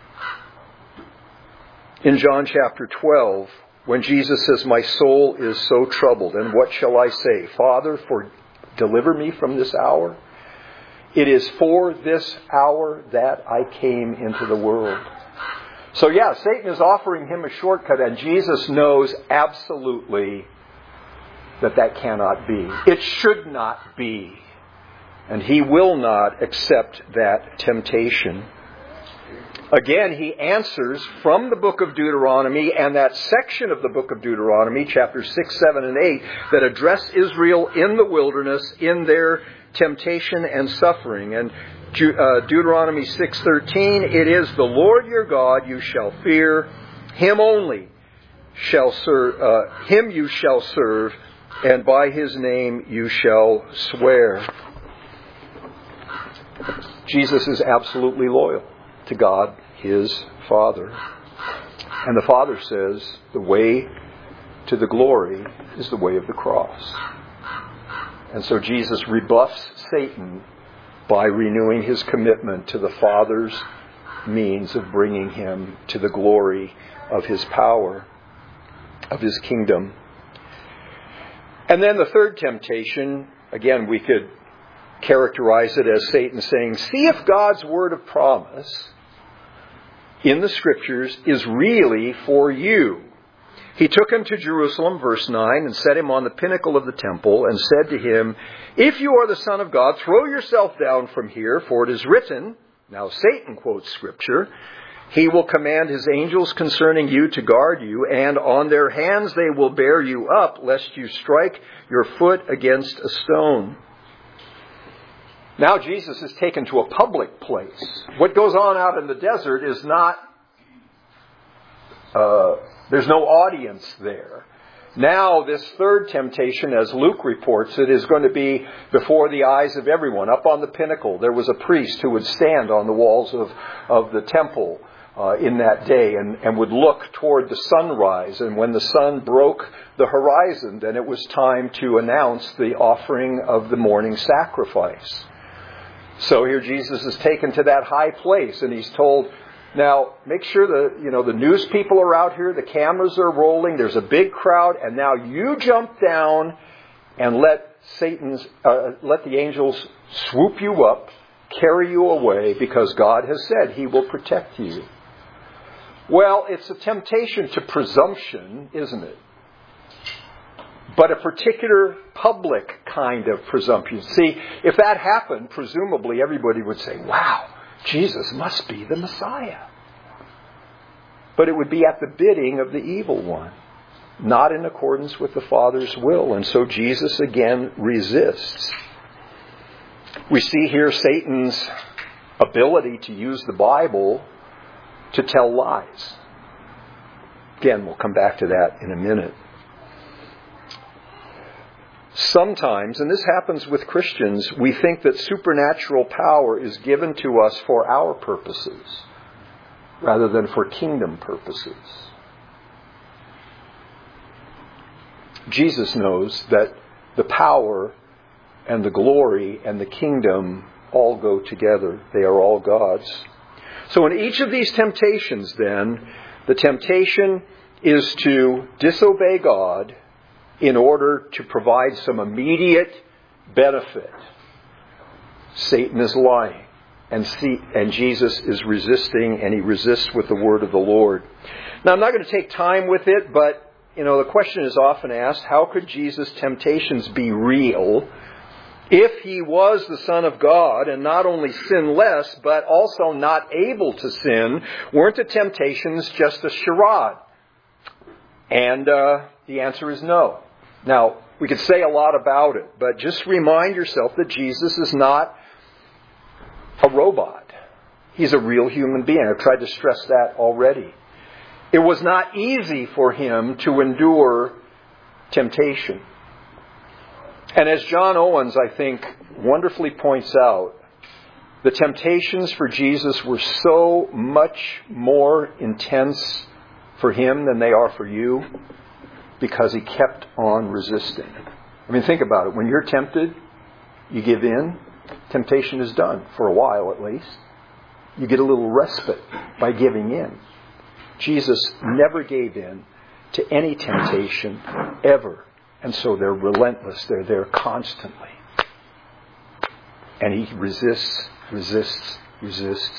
In John chapter 12, when Jesus says, My soul is so troubled, and what shall I say? Father, deliver me from this hour. It is for this hour that I came into the world. So Satan is offering him a shortcut, and Jesus knows absolutely that cannot be. It should not be. And he will not accept that temptation. Again, he answers from the book of Deuteronomy and that section of the book of Deuteronomy, chapters 6, 7, and 8, that address Israel in the wilderness in their temptation and suffering. And Deuteronomy 6:13, it is the Lord your God you shall fear, him only shall serve, him you shall serve, and by his name you shall swear. Jesus is absolutely loyal to God, his Father. And the Father says the way to the glory is the way of the cross. And so Jesus rebuffs Satan by renewing his commitment to the Father's means of bringing him to the glory of his power, of his kingdom. And then the third temptation, again, we could characterize it as Satan saying, see if God's word of promise in the Scriptures is really for you. He took him to Jerusalem, verse 9, and set him on the pinnacle of the temple, and said to him, if you are the Son of God, throw yourself down from here, for it is written, now Satan quotes Scripture, he will command his angels concerning you to guard you, and on their hands they will bear you up, lest you strike your foot against a stone. Now Jesus is taken to a public place. What goes on out in the desert is not, there's no audience there. Now this third temptation, as Luke reports it, is going to be before the eyes of everyone. Up on the pinnacle, there was a priest who would stand on the walls of the temple in that day and would look toward the sunrise. And when the sun broke the horizon, then it was time to announce the offering of the morning sacrifice. So here Jesus is taken to that high place, and he's told, now make sure the news people are out here, the cameras are rolling, there's a big crowd, and now you jump down and let the angels swoop you up, carry you away, because God has said he will protect you. Well, it's a temptation to presumption, isn't it? But a particular public kind of presumption. See, if that happened, presumably everybody would say, wow, Jesus must be the Messiah. But it would be at the bidding of the evil one, not in accordance with the Father's will. And so Jesus again resists. We see here Satan's ability to use the Bible to tell lies. Again, we'll come back to that in a minute. Sometimes, and this happens with Christians, we think that supernatural power is given to us for our purposes rather than for kingdom purposes. Jesus knows that the power and the glory and the kingdom all go together. They are all God's. So in each of these temptations, then, the temptation is to disobey God in order to provide some immediate benefit. Satan is lying, and Jesus is resisting, and he resists with the word of the Lord. Now, I'm not going to take time with it, but the question is often asked, how could Jesus' temptations be real if he was the Son of God and not only sinless, but also not able to sin? Weren't the temptations just a charade? And the answer is no. Now, we could say a lot about it, but just remind yourself that Jesus is not a robot. He's a real human being. I've tried to stress that already. It was not easy for him to endure temptation. And as John Owens, I think, wonderfully points out, the temptations for Jesus were so much more intense for him than they are for you, because he kept on resisting. I mean, think about it. When you're tempted, you give in. Temptation is done, for a while at least. You get a little respite by giving in. Jesus never gave in to any temptation, ever. And so they're relentless. They're there constantly. And he resists.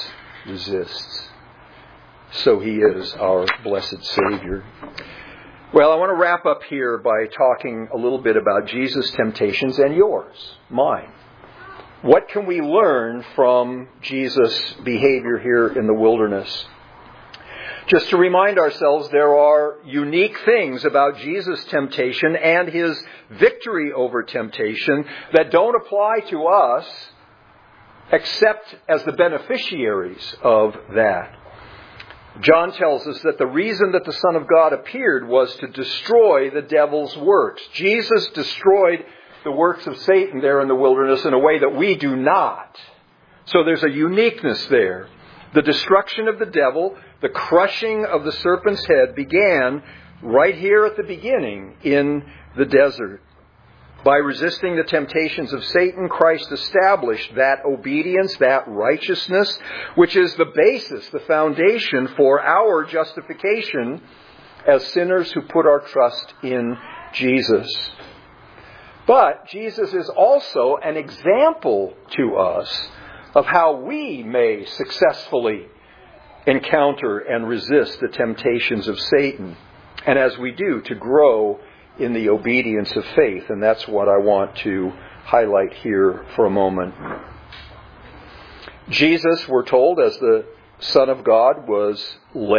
So he is our blessed Savior. Well, I want to wrap up here by talking a little bit about Jesus' temptations and yours, mine. What can we learn from Jesus' behavior here in the wilderness? Just to remind ourselves, there are unique things about Jesus' temptation and his victory over temptation that don't apply to us except as the beneficiaries of that. John tells us that the reason that the Son of God appeared was to destroy the devil's works. Jesus destroyed the works of Satan there in the wilderness in a way that we do not. So there's a uniqueness there. The destruction of the devil, the crushing of the serpent's head began right here at the beginning in the desert. By resisting the temptations of Satan, Christ established that obedience, that righteousness, which is the basis, the foundation for our justification as sinners who put our trust in Jesus. But Jesus is also an example to us of how we may successfully encounter and resist the temptations of Satan. And as we do, to grow in the obedience of faith. And that's what I want to highlight here for a moment. Jesus, we're told, as the Son of God, was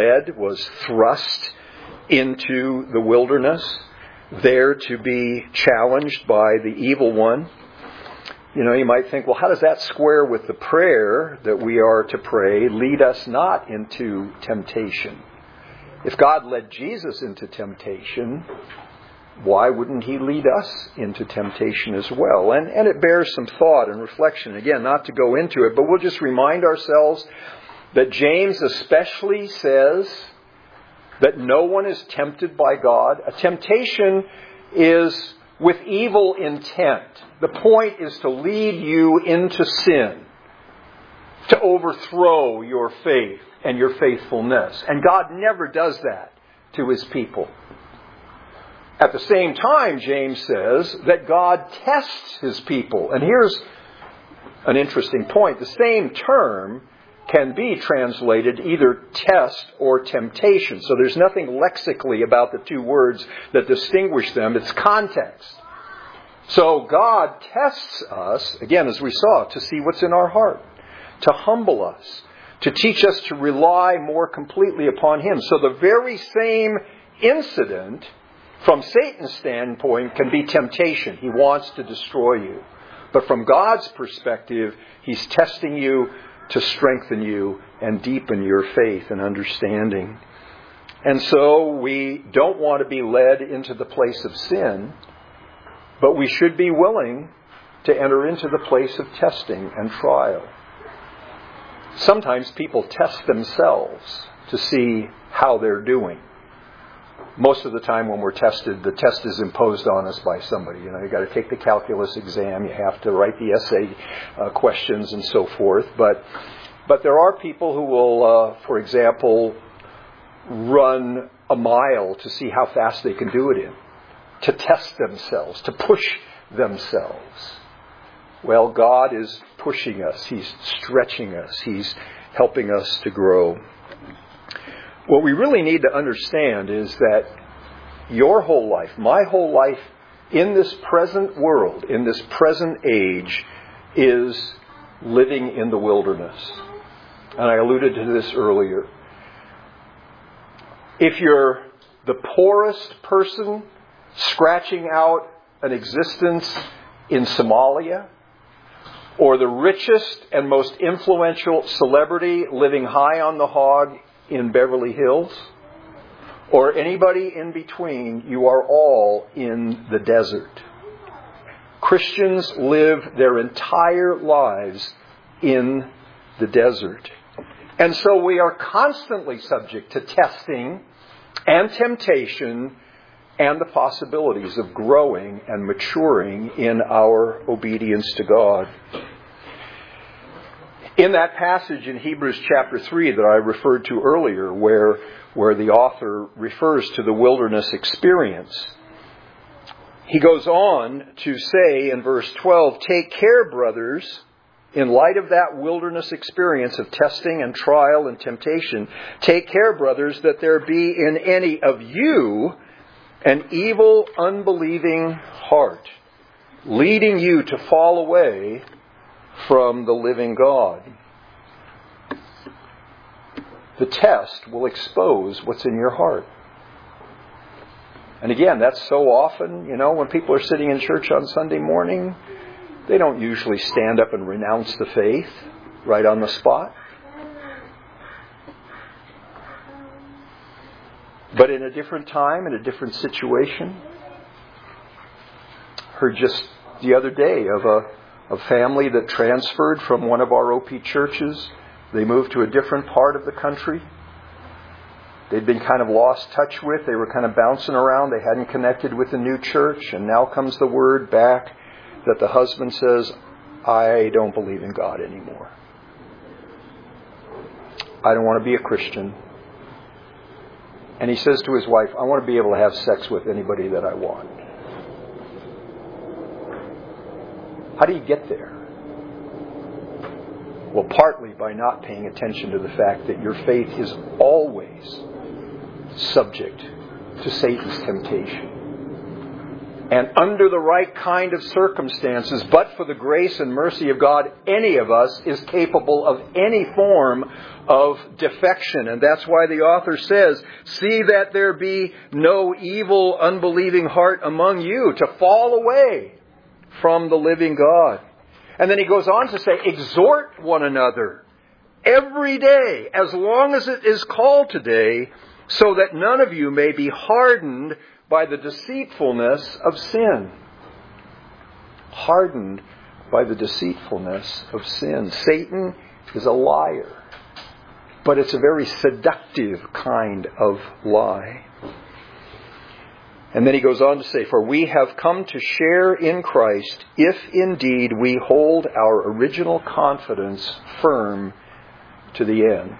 thrust into the wilderness, there to be challenged by the evil one. You know, you might think, well, how does that square with the prayer that we are to pray, lead us not into temptation? If God led Jesus into temptation, why wouldn't he lead us into temptation as well? And it bears some thought and reflection. Again, not to go into it, but we'll just remind ourselves that James especially says that no one is tempted by God. A temptation is with evil intent. The point is to lead you into sin, to overthrow your faith and your faithfulness. And God never does that to his people. At the same time, James says that God tests his people. And here's an interesting point. The same term can be translated either test or temptation. So there's nothing lexically about the two words that distinguish them. It's context. So God tests us, again, as we saw, to see what's in our heart, to humble us, to teach us to rely more completely upon him. So the very same incident from Satan's standpoint can be temptation. He wants to destroy you. But from God's perspective, he's testing you to strengthen you and deepen your faith and understanding. And so we don't want to be led into the place of sin, but we should be willing to enter into the place of testing and trial. Sometimes people test themselves to see how they're doing. Most of the time when we're tested, the test is imposed on us by somebody. You know, you've got to take the calculus exam, you have to write the essay questions and so forth. But there are people who will, for example, run a mile to see how fast they can do it in, to test themselves, to push themselves. Well, God is pushing us. He's stretching us. He's helping us to grow. What we really need to understand is that your whole life, my whole life, in this present world, in this present age, is living in the wilderness. And I alluded to this earlier. If you're the poorest person scratching out an existence in Somalia, or the richest and most influential celebrity living high on the hog in Beverly Hills, or anybody in between, you are all in the desert. Christians live their entire lives in the desert. And so we are constantly subject to testing and temptation and the possibilities of growing and maturing in our obedience to God. In that passage in Hebrews chapter 3 that I referred to earlier, where the author refers to the wilderness experience, he goes on to say in verse 12, "Take care, brothers, in light of that wilderness experience of testing and trial and temptation, take care, brothers, that there be in any of you An evil, unbelieving heart, leading you to fall away from the living God. The test will expose what's in your heart. And again, that's so often, when people are sitting in church on Sunday morning, they don't usually stand up and renounce the faith right on the spot. But in a different time, in a different situation, heard just the other day of a family that transferred from one of our OP churches. They moved to a different part of the country. They'd been kind of lost touch with. They were kind of bouncing around. They hadn't connected with the new church. And now comes the word back that the husband says, I don't believe in God anymore. I don't want to be a Christian. And he says to his wife, I want to be able to have sex with anybody that I want. How do you get there? Well, partly by not paying attention to the fact that your faith is always subject to Satan's temptation. And under the right kind of circumstances, but for the grace and mercy of God, any of us is capable of any form of defection. And that's why the author says, see that there be no evil, unbelieving heart among you to fall away from the living God. And then he goes on to say, exhort one another every day, as long as it is called today, so that none of you may be hardened by the deceitfulness of sin. Hardened by the deceitfulness of sin. Satan is a liar, but it's a very seductive kind of lie. And then he goes on to say, for we have come to share in Christ, if indeed we hold our original confidence firm to the end.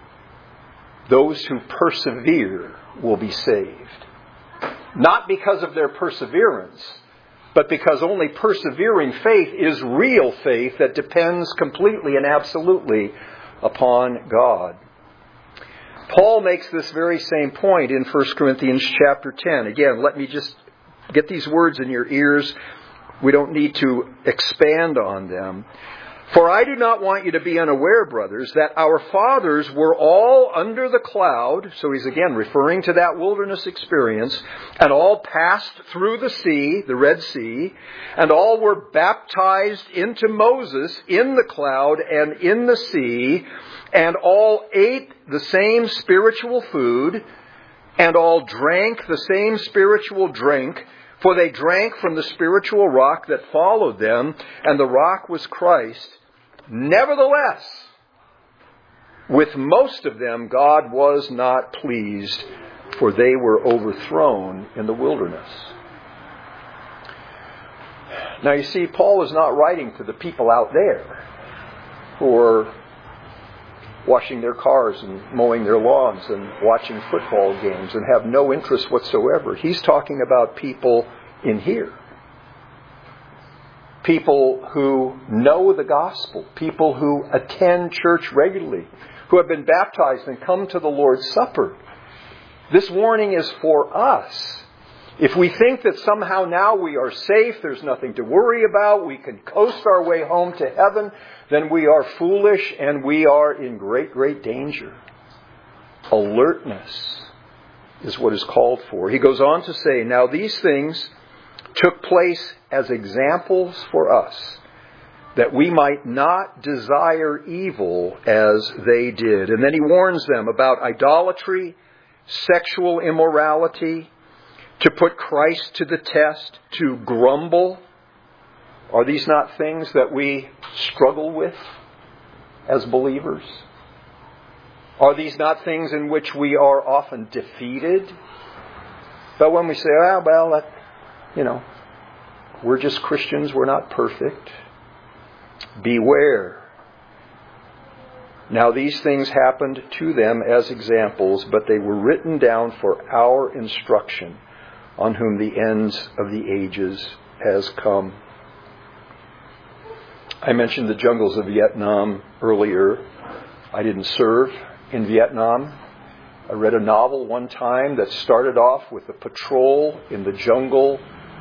Those who persevere will be saved. Not because of their perseverance, but because only persevering faith is real faith that depends completely and absolutely upon God. Paul makes this very same point in 1 Corinthians chapter 10. Again, let me just get these words in your ears. We don't need to expand on them. For I do not want you to be unaware, brothers, that our fathers were all under the cloud. So he's again referring to that wilderness experience. And all passed through the sea, the Red Sea. And all were baptized into Moses in the cloud and in the sea. And all ate the same spiritual food. And all drank the same spiritual drink. For they drank from the spiritual rock that followed them. And the rock was Christ. Nevertheless, with most of them God was not pleased, for they were overthrown in the wilderness. Now you see, Paul is not writing to the people out there who are washing their cars and mowing their lawns and watching football games and have no interest whatsoever. He's talking about people in here. People who know the gospel, people who attend church regularly, who have been baptized and come to the Lord's Supper. This warning is for us. If we think that somehow now we are safe, there's nothing to worry about, we can coast our way home to heaven, then we are foolish and we are in great, great danger. Alertness is what is called for. He goes on to say, now these things took place as examples for us, that we might not desire evil as they did. And then he warns them about idolatry, sexual immorality, to put Christ to the test, to grumble. Are these not things that we struggle with as believers? Are these not things in which we are often defeated? But when we say, we're just Christians, we're not perfect. Beware. Now these things happened to them as examples, but they were written down for our instruction, on whom the ends of the ages has come. I mentioned the jungles of Vietnam earlier. I didn't serve in Vietnam, I read a novel one time that started off with a patrol in the jungle,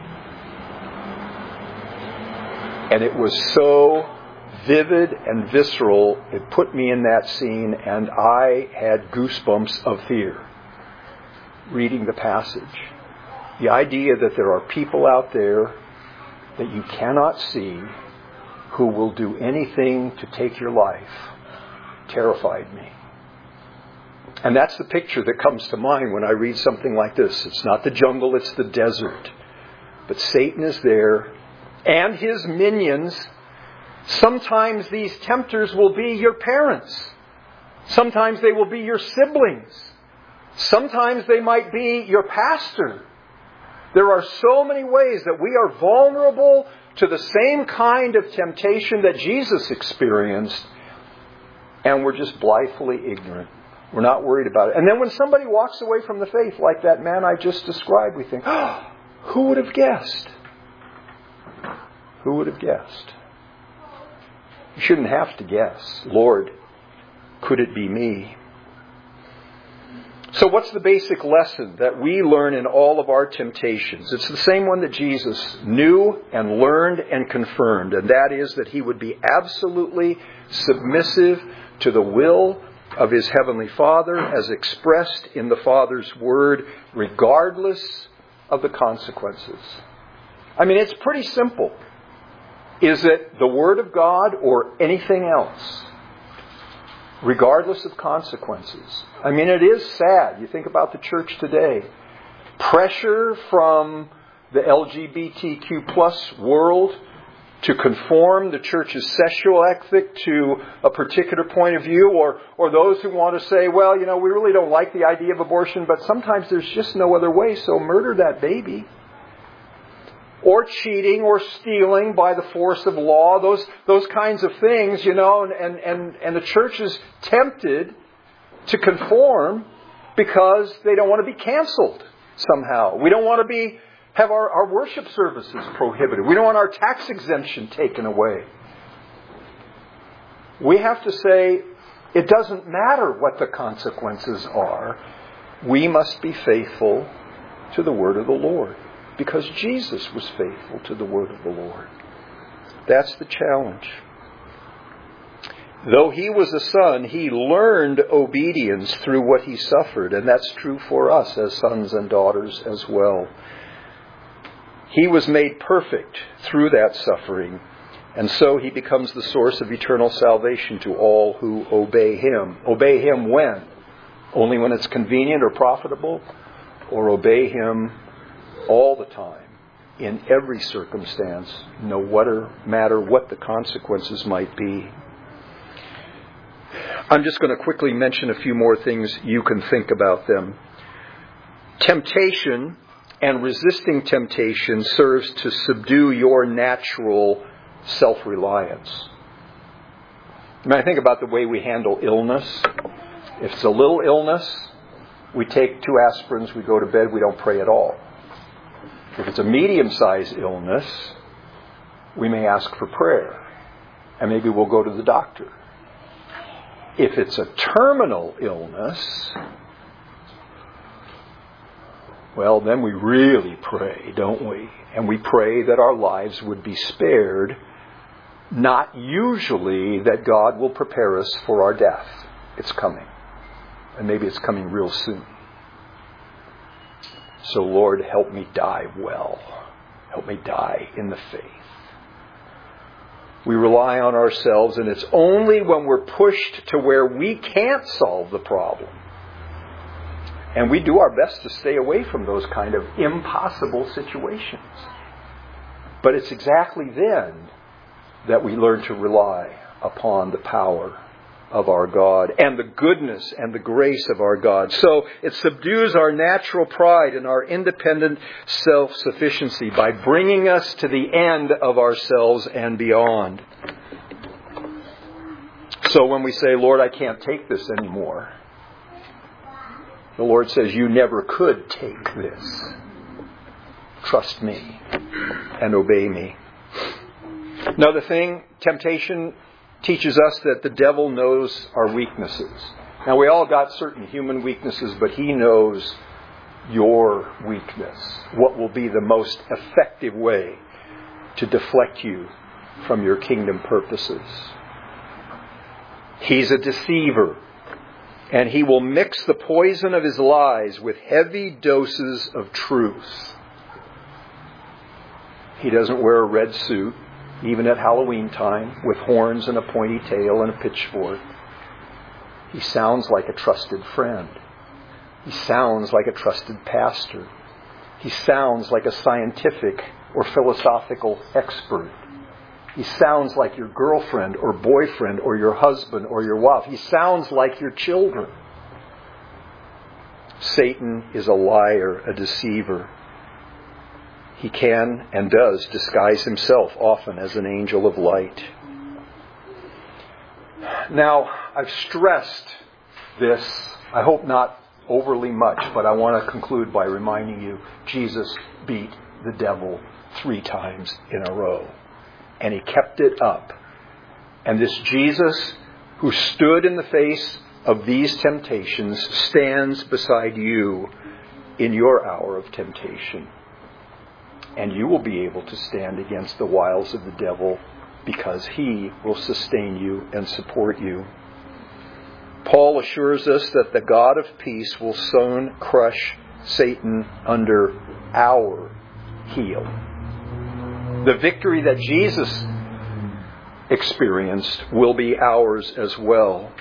and it was so vivid and visceral, it put me in that scene, and I had goosebumps of fear reading the passage. The idea that there are people out there that you cannot see who will do anything to take your life terrified me. And that's the picture that comes to mind when I read something like this. It's not the jungle, it's the desert. But Satan is there, and his minions. Sometimes these tempters will be your parents. Sometimes they will be your siblings. Sometimes they might be your pastor. There are so many ways that we are vulnerable to the same kind of temptation that Jesus experienced, and we're just blithely ignorant. We're not worried about it. And then when somebody walks away from the faith like that man I just described, we think, oh, who would have guessed? Who would have guessed? You shouldn't have to guess. Lord, could it be me? So what's the basic lesson that we learn in all of our temptations? It's the same one that Jesus knew and learned and confirmed, and that is that he would be absolutely submissive to the will of his heavenly Father as expressed in the Father's Word, regardless of the consequences. I mean, it's pretty simple. Is it the Word of God or anything else? Regardless of consequences. I mean, it is sad. You think about the church today. Pressure from the LGBTQ plus world to conform the church's sexual ethic to a particular point of view, or those who want to say, well, we really don't like the idea of abortion, but sometimes there's just no other way, so murder that baby. Or cheating or stealing by the force of law, those kinds of things, and the church is tempted to conform because they don't want to be canceled somehow. We don't want to have our worship services prohibited. We don't want our tax exemption taken away. We have to say, it doesn't matter what the consequences are. We must be faithful to the word of the Lord. Because Jesus was faithful to the word of the Lord. That's the challenge. Though he was a son, he learned obedience through what he suffered. And that's true for us as sons and daughters as well. He was made perfect through that suffering. And so he becomes the source of eternal salvation to all who obey him. Obey him when? Only when it's convenient or profitable? Or obey him all the time, in every circumstance, no matter what the consequences might be. I'm just going to quickly mention a few more things. You can think about them. Temptation and resisting temptation serves to subdue your natural self-reliance. I think about the way we handle illness. If it's a little illness, we take 2 aspirins, we go to bed, we don't pray at all. If it's a medium-sized illness, we may ask for prayer. And maybe we'll go to the doctor. If it's a terminal illness, well, then we really pray, don't we? And we pray that our lives would be spared, not usually that God will prepare us for our death. It's coming. And maybe it's coming real soon. So, Lord, help me die well. Help me die in the faith. We rely on ourselves, and it's only when we're pushed to where we can't solve the problem. And we do our best to stay away from those kind of impossible situations. But it's exactly then that we learn to rely upon the power of our God and the goodness and the grace of our God. So it subdues our natural pride and our independent self-sufficiency by bringing us to the end of ourselves and beyond. So when we say, Lord, I can't take this anymore, the Lord says, you never could take this. Trust me and obey me. Another thing, temptation teaches us that the devil knows our weaknesses. Now, we all got certain human weaknesses, but He knows your weakness. What will be the most effective way to deflect you from your kingdom purposes? He's a deceiver, and he will mix the poison of his lies with heavy doses of truth. He doesn't wear a red suit, even at Halloween time, with horns and a pointy tail and a pitchfork. He sounds like a trusted friend. He sounds like a trusted pastor. He sounds like a scientific or philosophical expert. He sounds like your girlfriend or boyfriend or your husband or your wife. He sounds like your children. Satan is a liar, a deceiver. He can and does disguise himself often as an angel of light. Now, I've stressed this, I hope not overly much, but I want to conclude by reminding you, Jesus beat the devil 3 times in a row. And He kept it up. And this Jesus, who stood in the face of these temptations, stands beside you in your hour of temptation. And you will be able to stand against the wiles of the devil, because He will sustain you and support you. Paul assures us that the God of peace will soon crush Satan under our heel. The victory that Jesus experienced will be ours as well.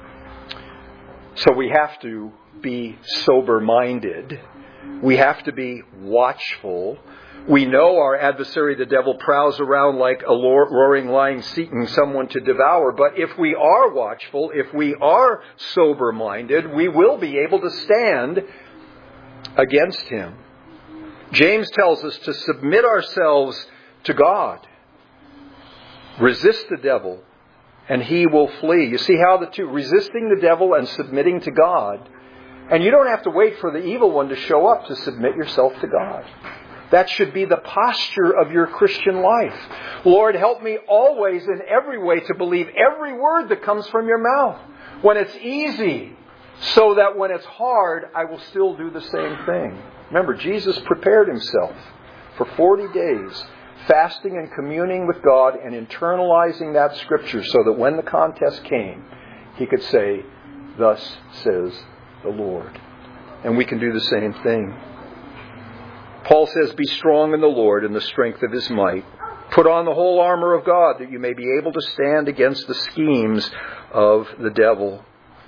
So we have to be sober-minded. We have to be watchful. We know our adversary, the devil, prowls around like a roaring lion seeking someone to devour. But if we are watchful, if we are sober-minded, we will be able to stand against him. James tells us to submit ourselves to God. Resist the devil, and he will flee. You see how the two, resisting the devil and submitting to God. And you don't have to wait for the evil one to show up to submit yourself to God. That should be the posture of your Christian life. Lord, help me always in every way to believe every word that comes from your mouth. When it's easy, so that when it's hard, I will still do the same thing. Remember, Jesus prepared himself for 40 days, fasting and communing with God and internalizing that scripture so that when the contest came, he could say, "Thus says the Lord." And we can do the same thing. Paul says, "Be strong in the Lord and the strength of his might. Put on the whole armor of God that you may be able to stand against the schemes of the devil.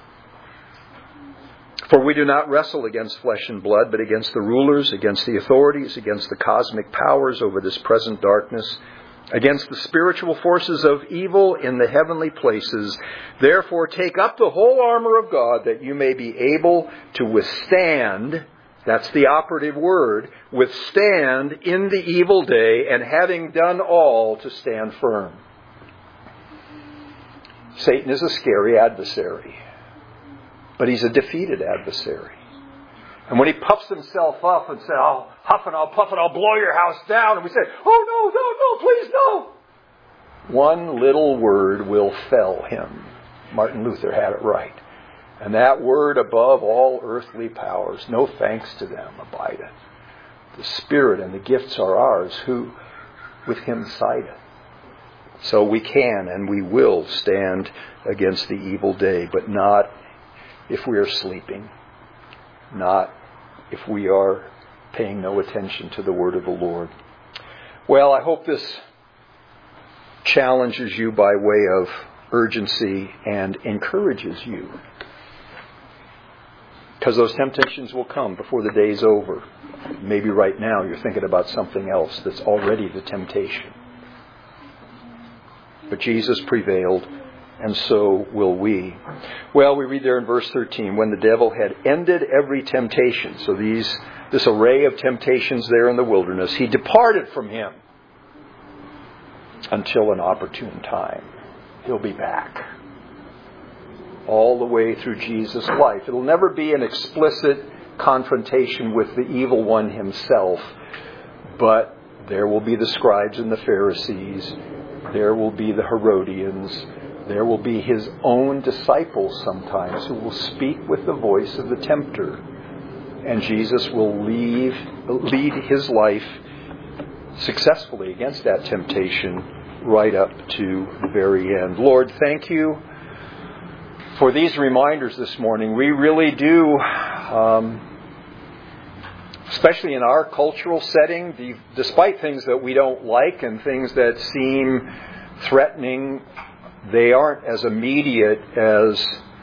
For we do not wrestle against flesh and blood, but against the rulers, against the authorities, against the cosmic powers over this present darkness, against the spiritual forces of evil in the heavenly places. Therefore take up the whole armor of God that you may be able to withstand," that's the operative word, "withstand in the evil day, and having done all, to stand firm." Satan is a scary adversary, but he's a defeated adversary. And when he puffs himself up and says, "I'll huff and I'll puff and I'll blow your house down," and we say, "Oh, no, please no." One little word will fell him. Martin Luther had it right. "And that word above all earthly powers, no thanks to them, abideth. The Spirit and the gifts are ours, who with him sideth." So we can and we will stand against the evil day, but not if we are sleeping, not if we are paying no attention to the word of the Lord. Well, I hope this challenges you by way of urgency and encourages you. Because those temptations will come before the day's over. Maybe right now you're thinking about something else that's already the temptation. But Jesus prevailed, and so will we. Well, we read there in verse 13, when the devil had ended every temptation, so this array of temptations there in the wilderness, he departed from him until an opportune time. He'll be back. All the way through Jesus' life. It'll never be an explicit confrontation with the evil one himself, but there will be the scribes and the Pharisees. There will be the Herodians. There will be his own disciples sometimes who will speak with the voice of the tempter. And Jesus will lead his life successfully against that temptation right up to the very end. Lord, thank you for these reminders this morning. We really do, especially in our cultural setting, despite things that we don't like and things that seem threatening, they aren't as immediate as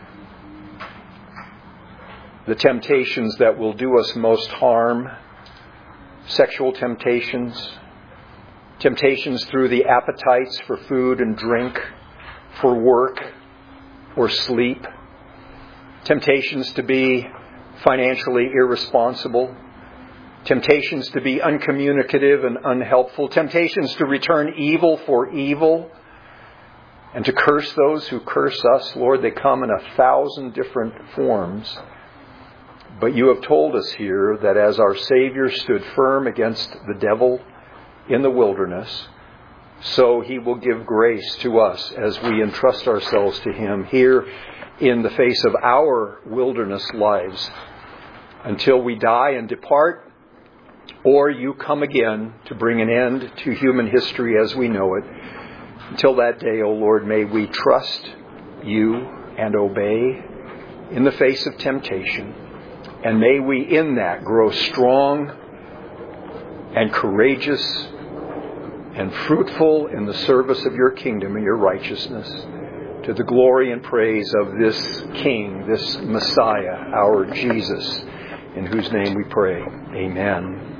the temptations that will do us most harm. Sexual temptations, temptations through the appetites for food and drink, for work or sleep, temptations to be financially irresponsible, temptations to be uncommunicative and unhelpful, temptations to return evil for evil, and to curse those who curse us. Lord, they come in 1,000 different forms. But you have told us here that as our Savior stood firm against the devil in the wilderness, so he will give grace to us as we entrust ourselves to him here in the face of our wilderness lives until we die and depart, or you come again to bring an end to human history as we know it. Until that day, O Lord, may we trust you and obey in the face of temptation. And may we in that grow strong and courageous and fruitful in the service of your kingdom and your righteousness, to the glory and praise of this King, this Messiah, our Jesus, in whose name we pray. Amen.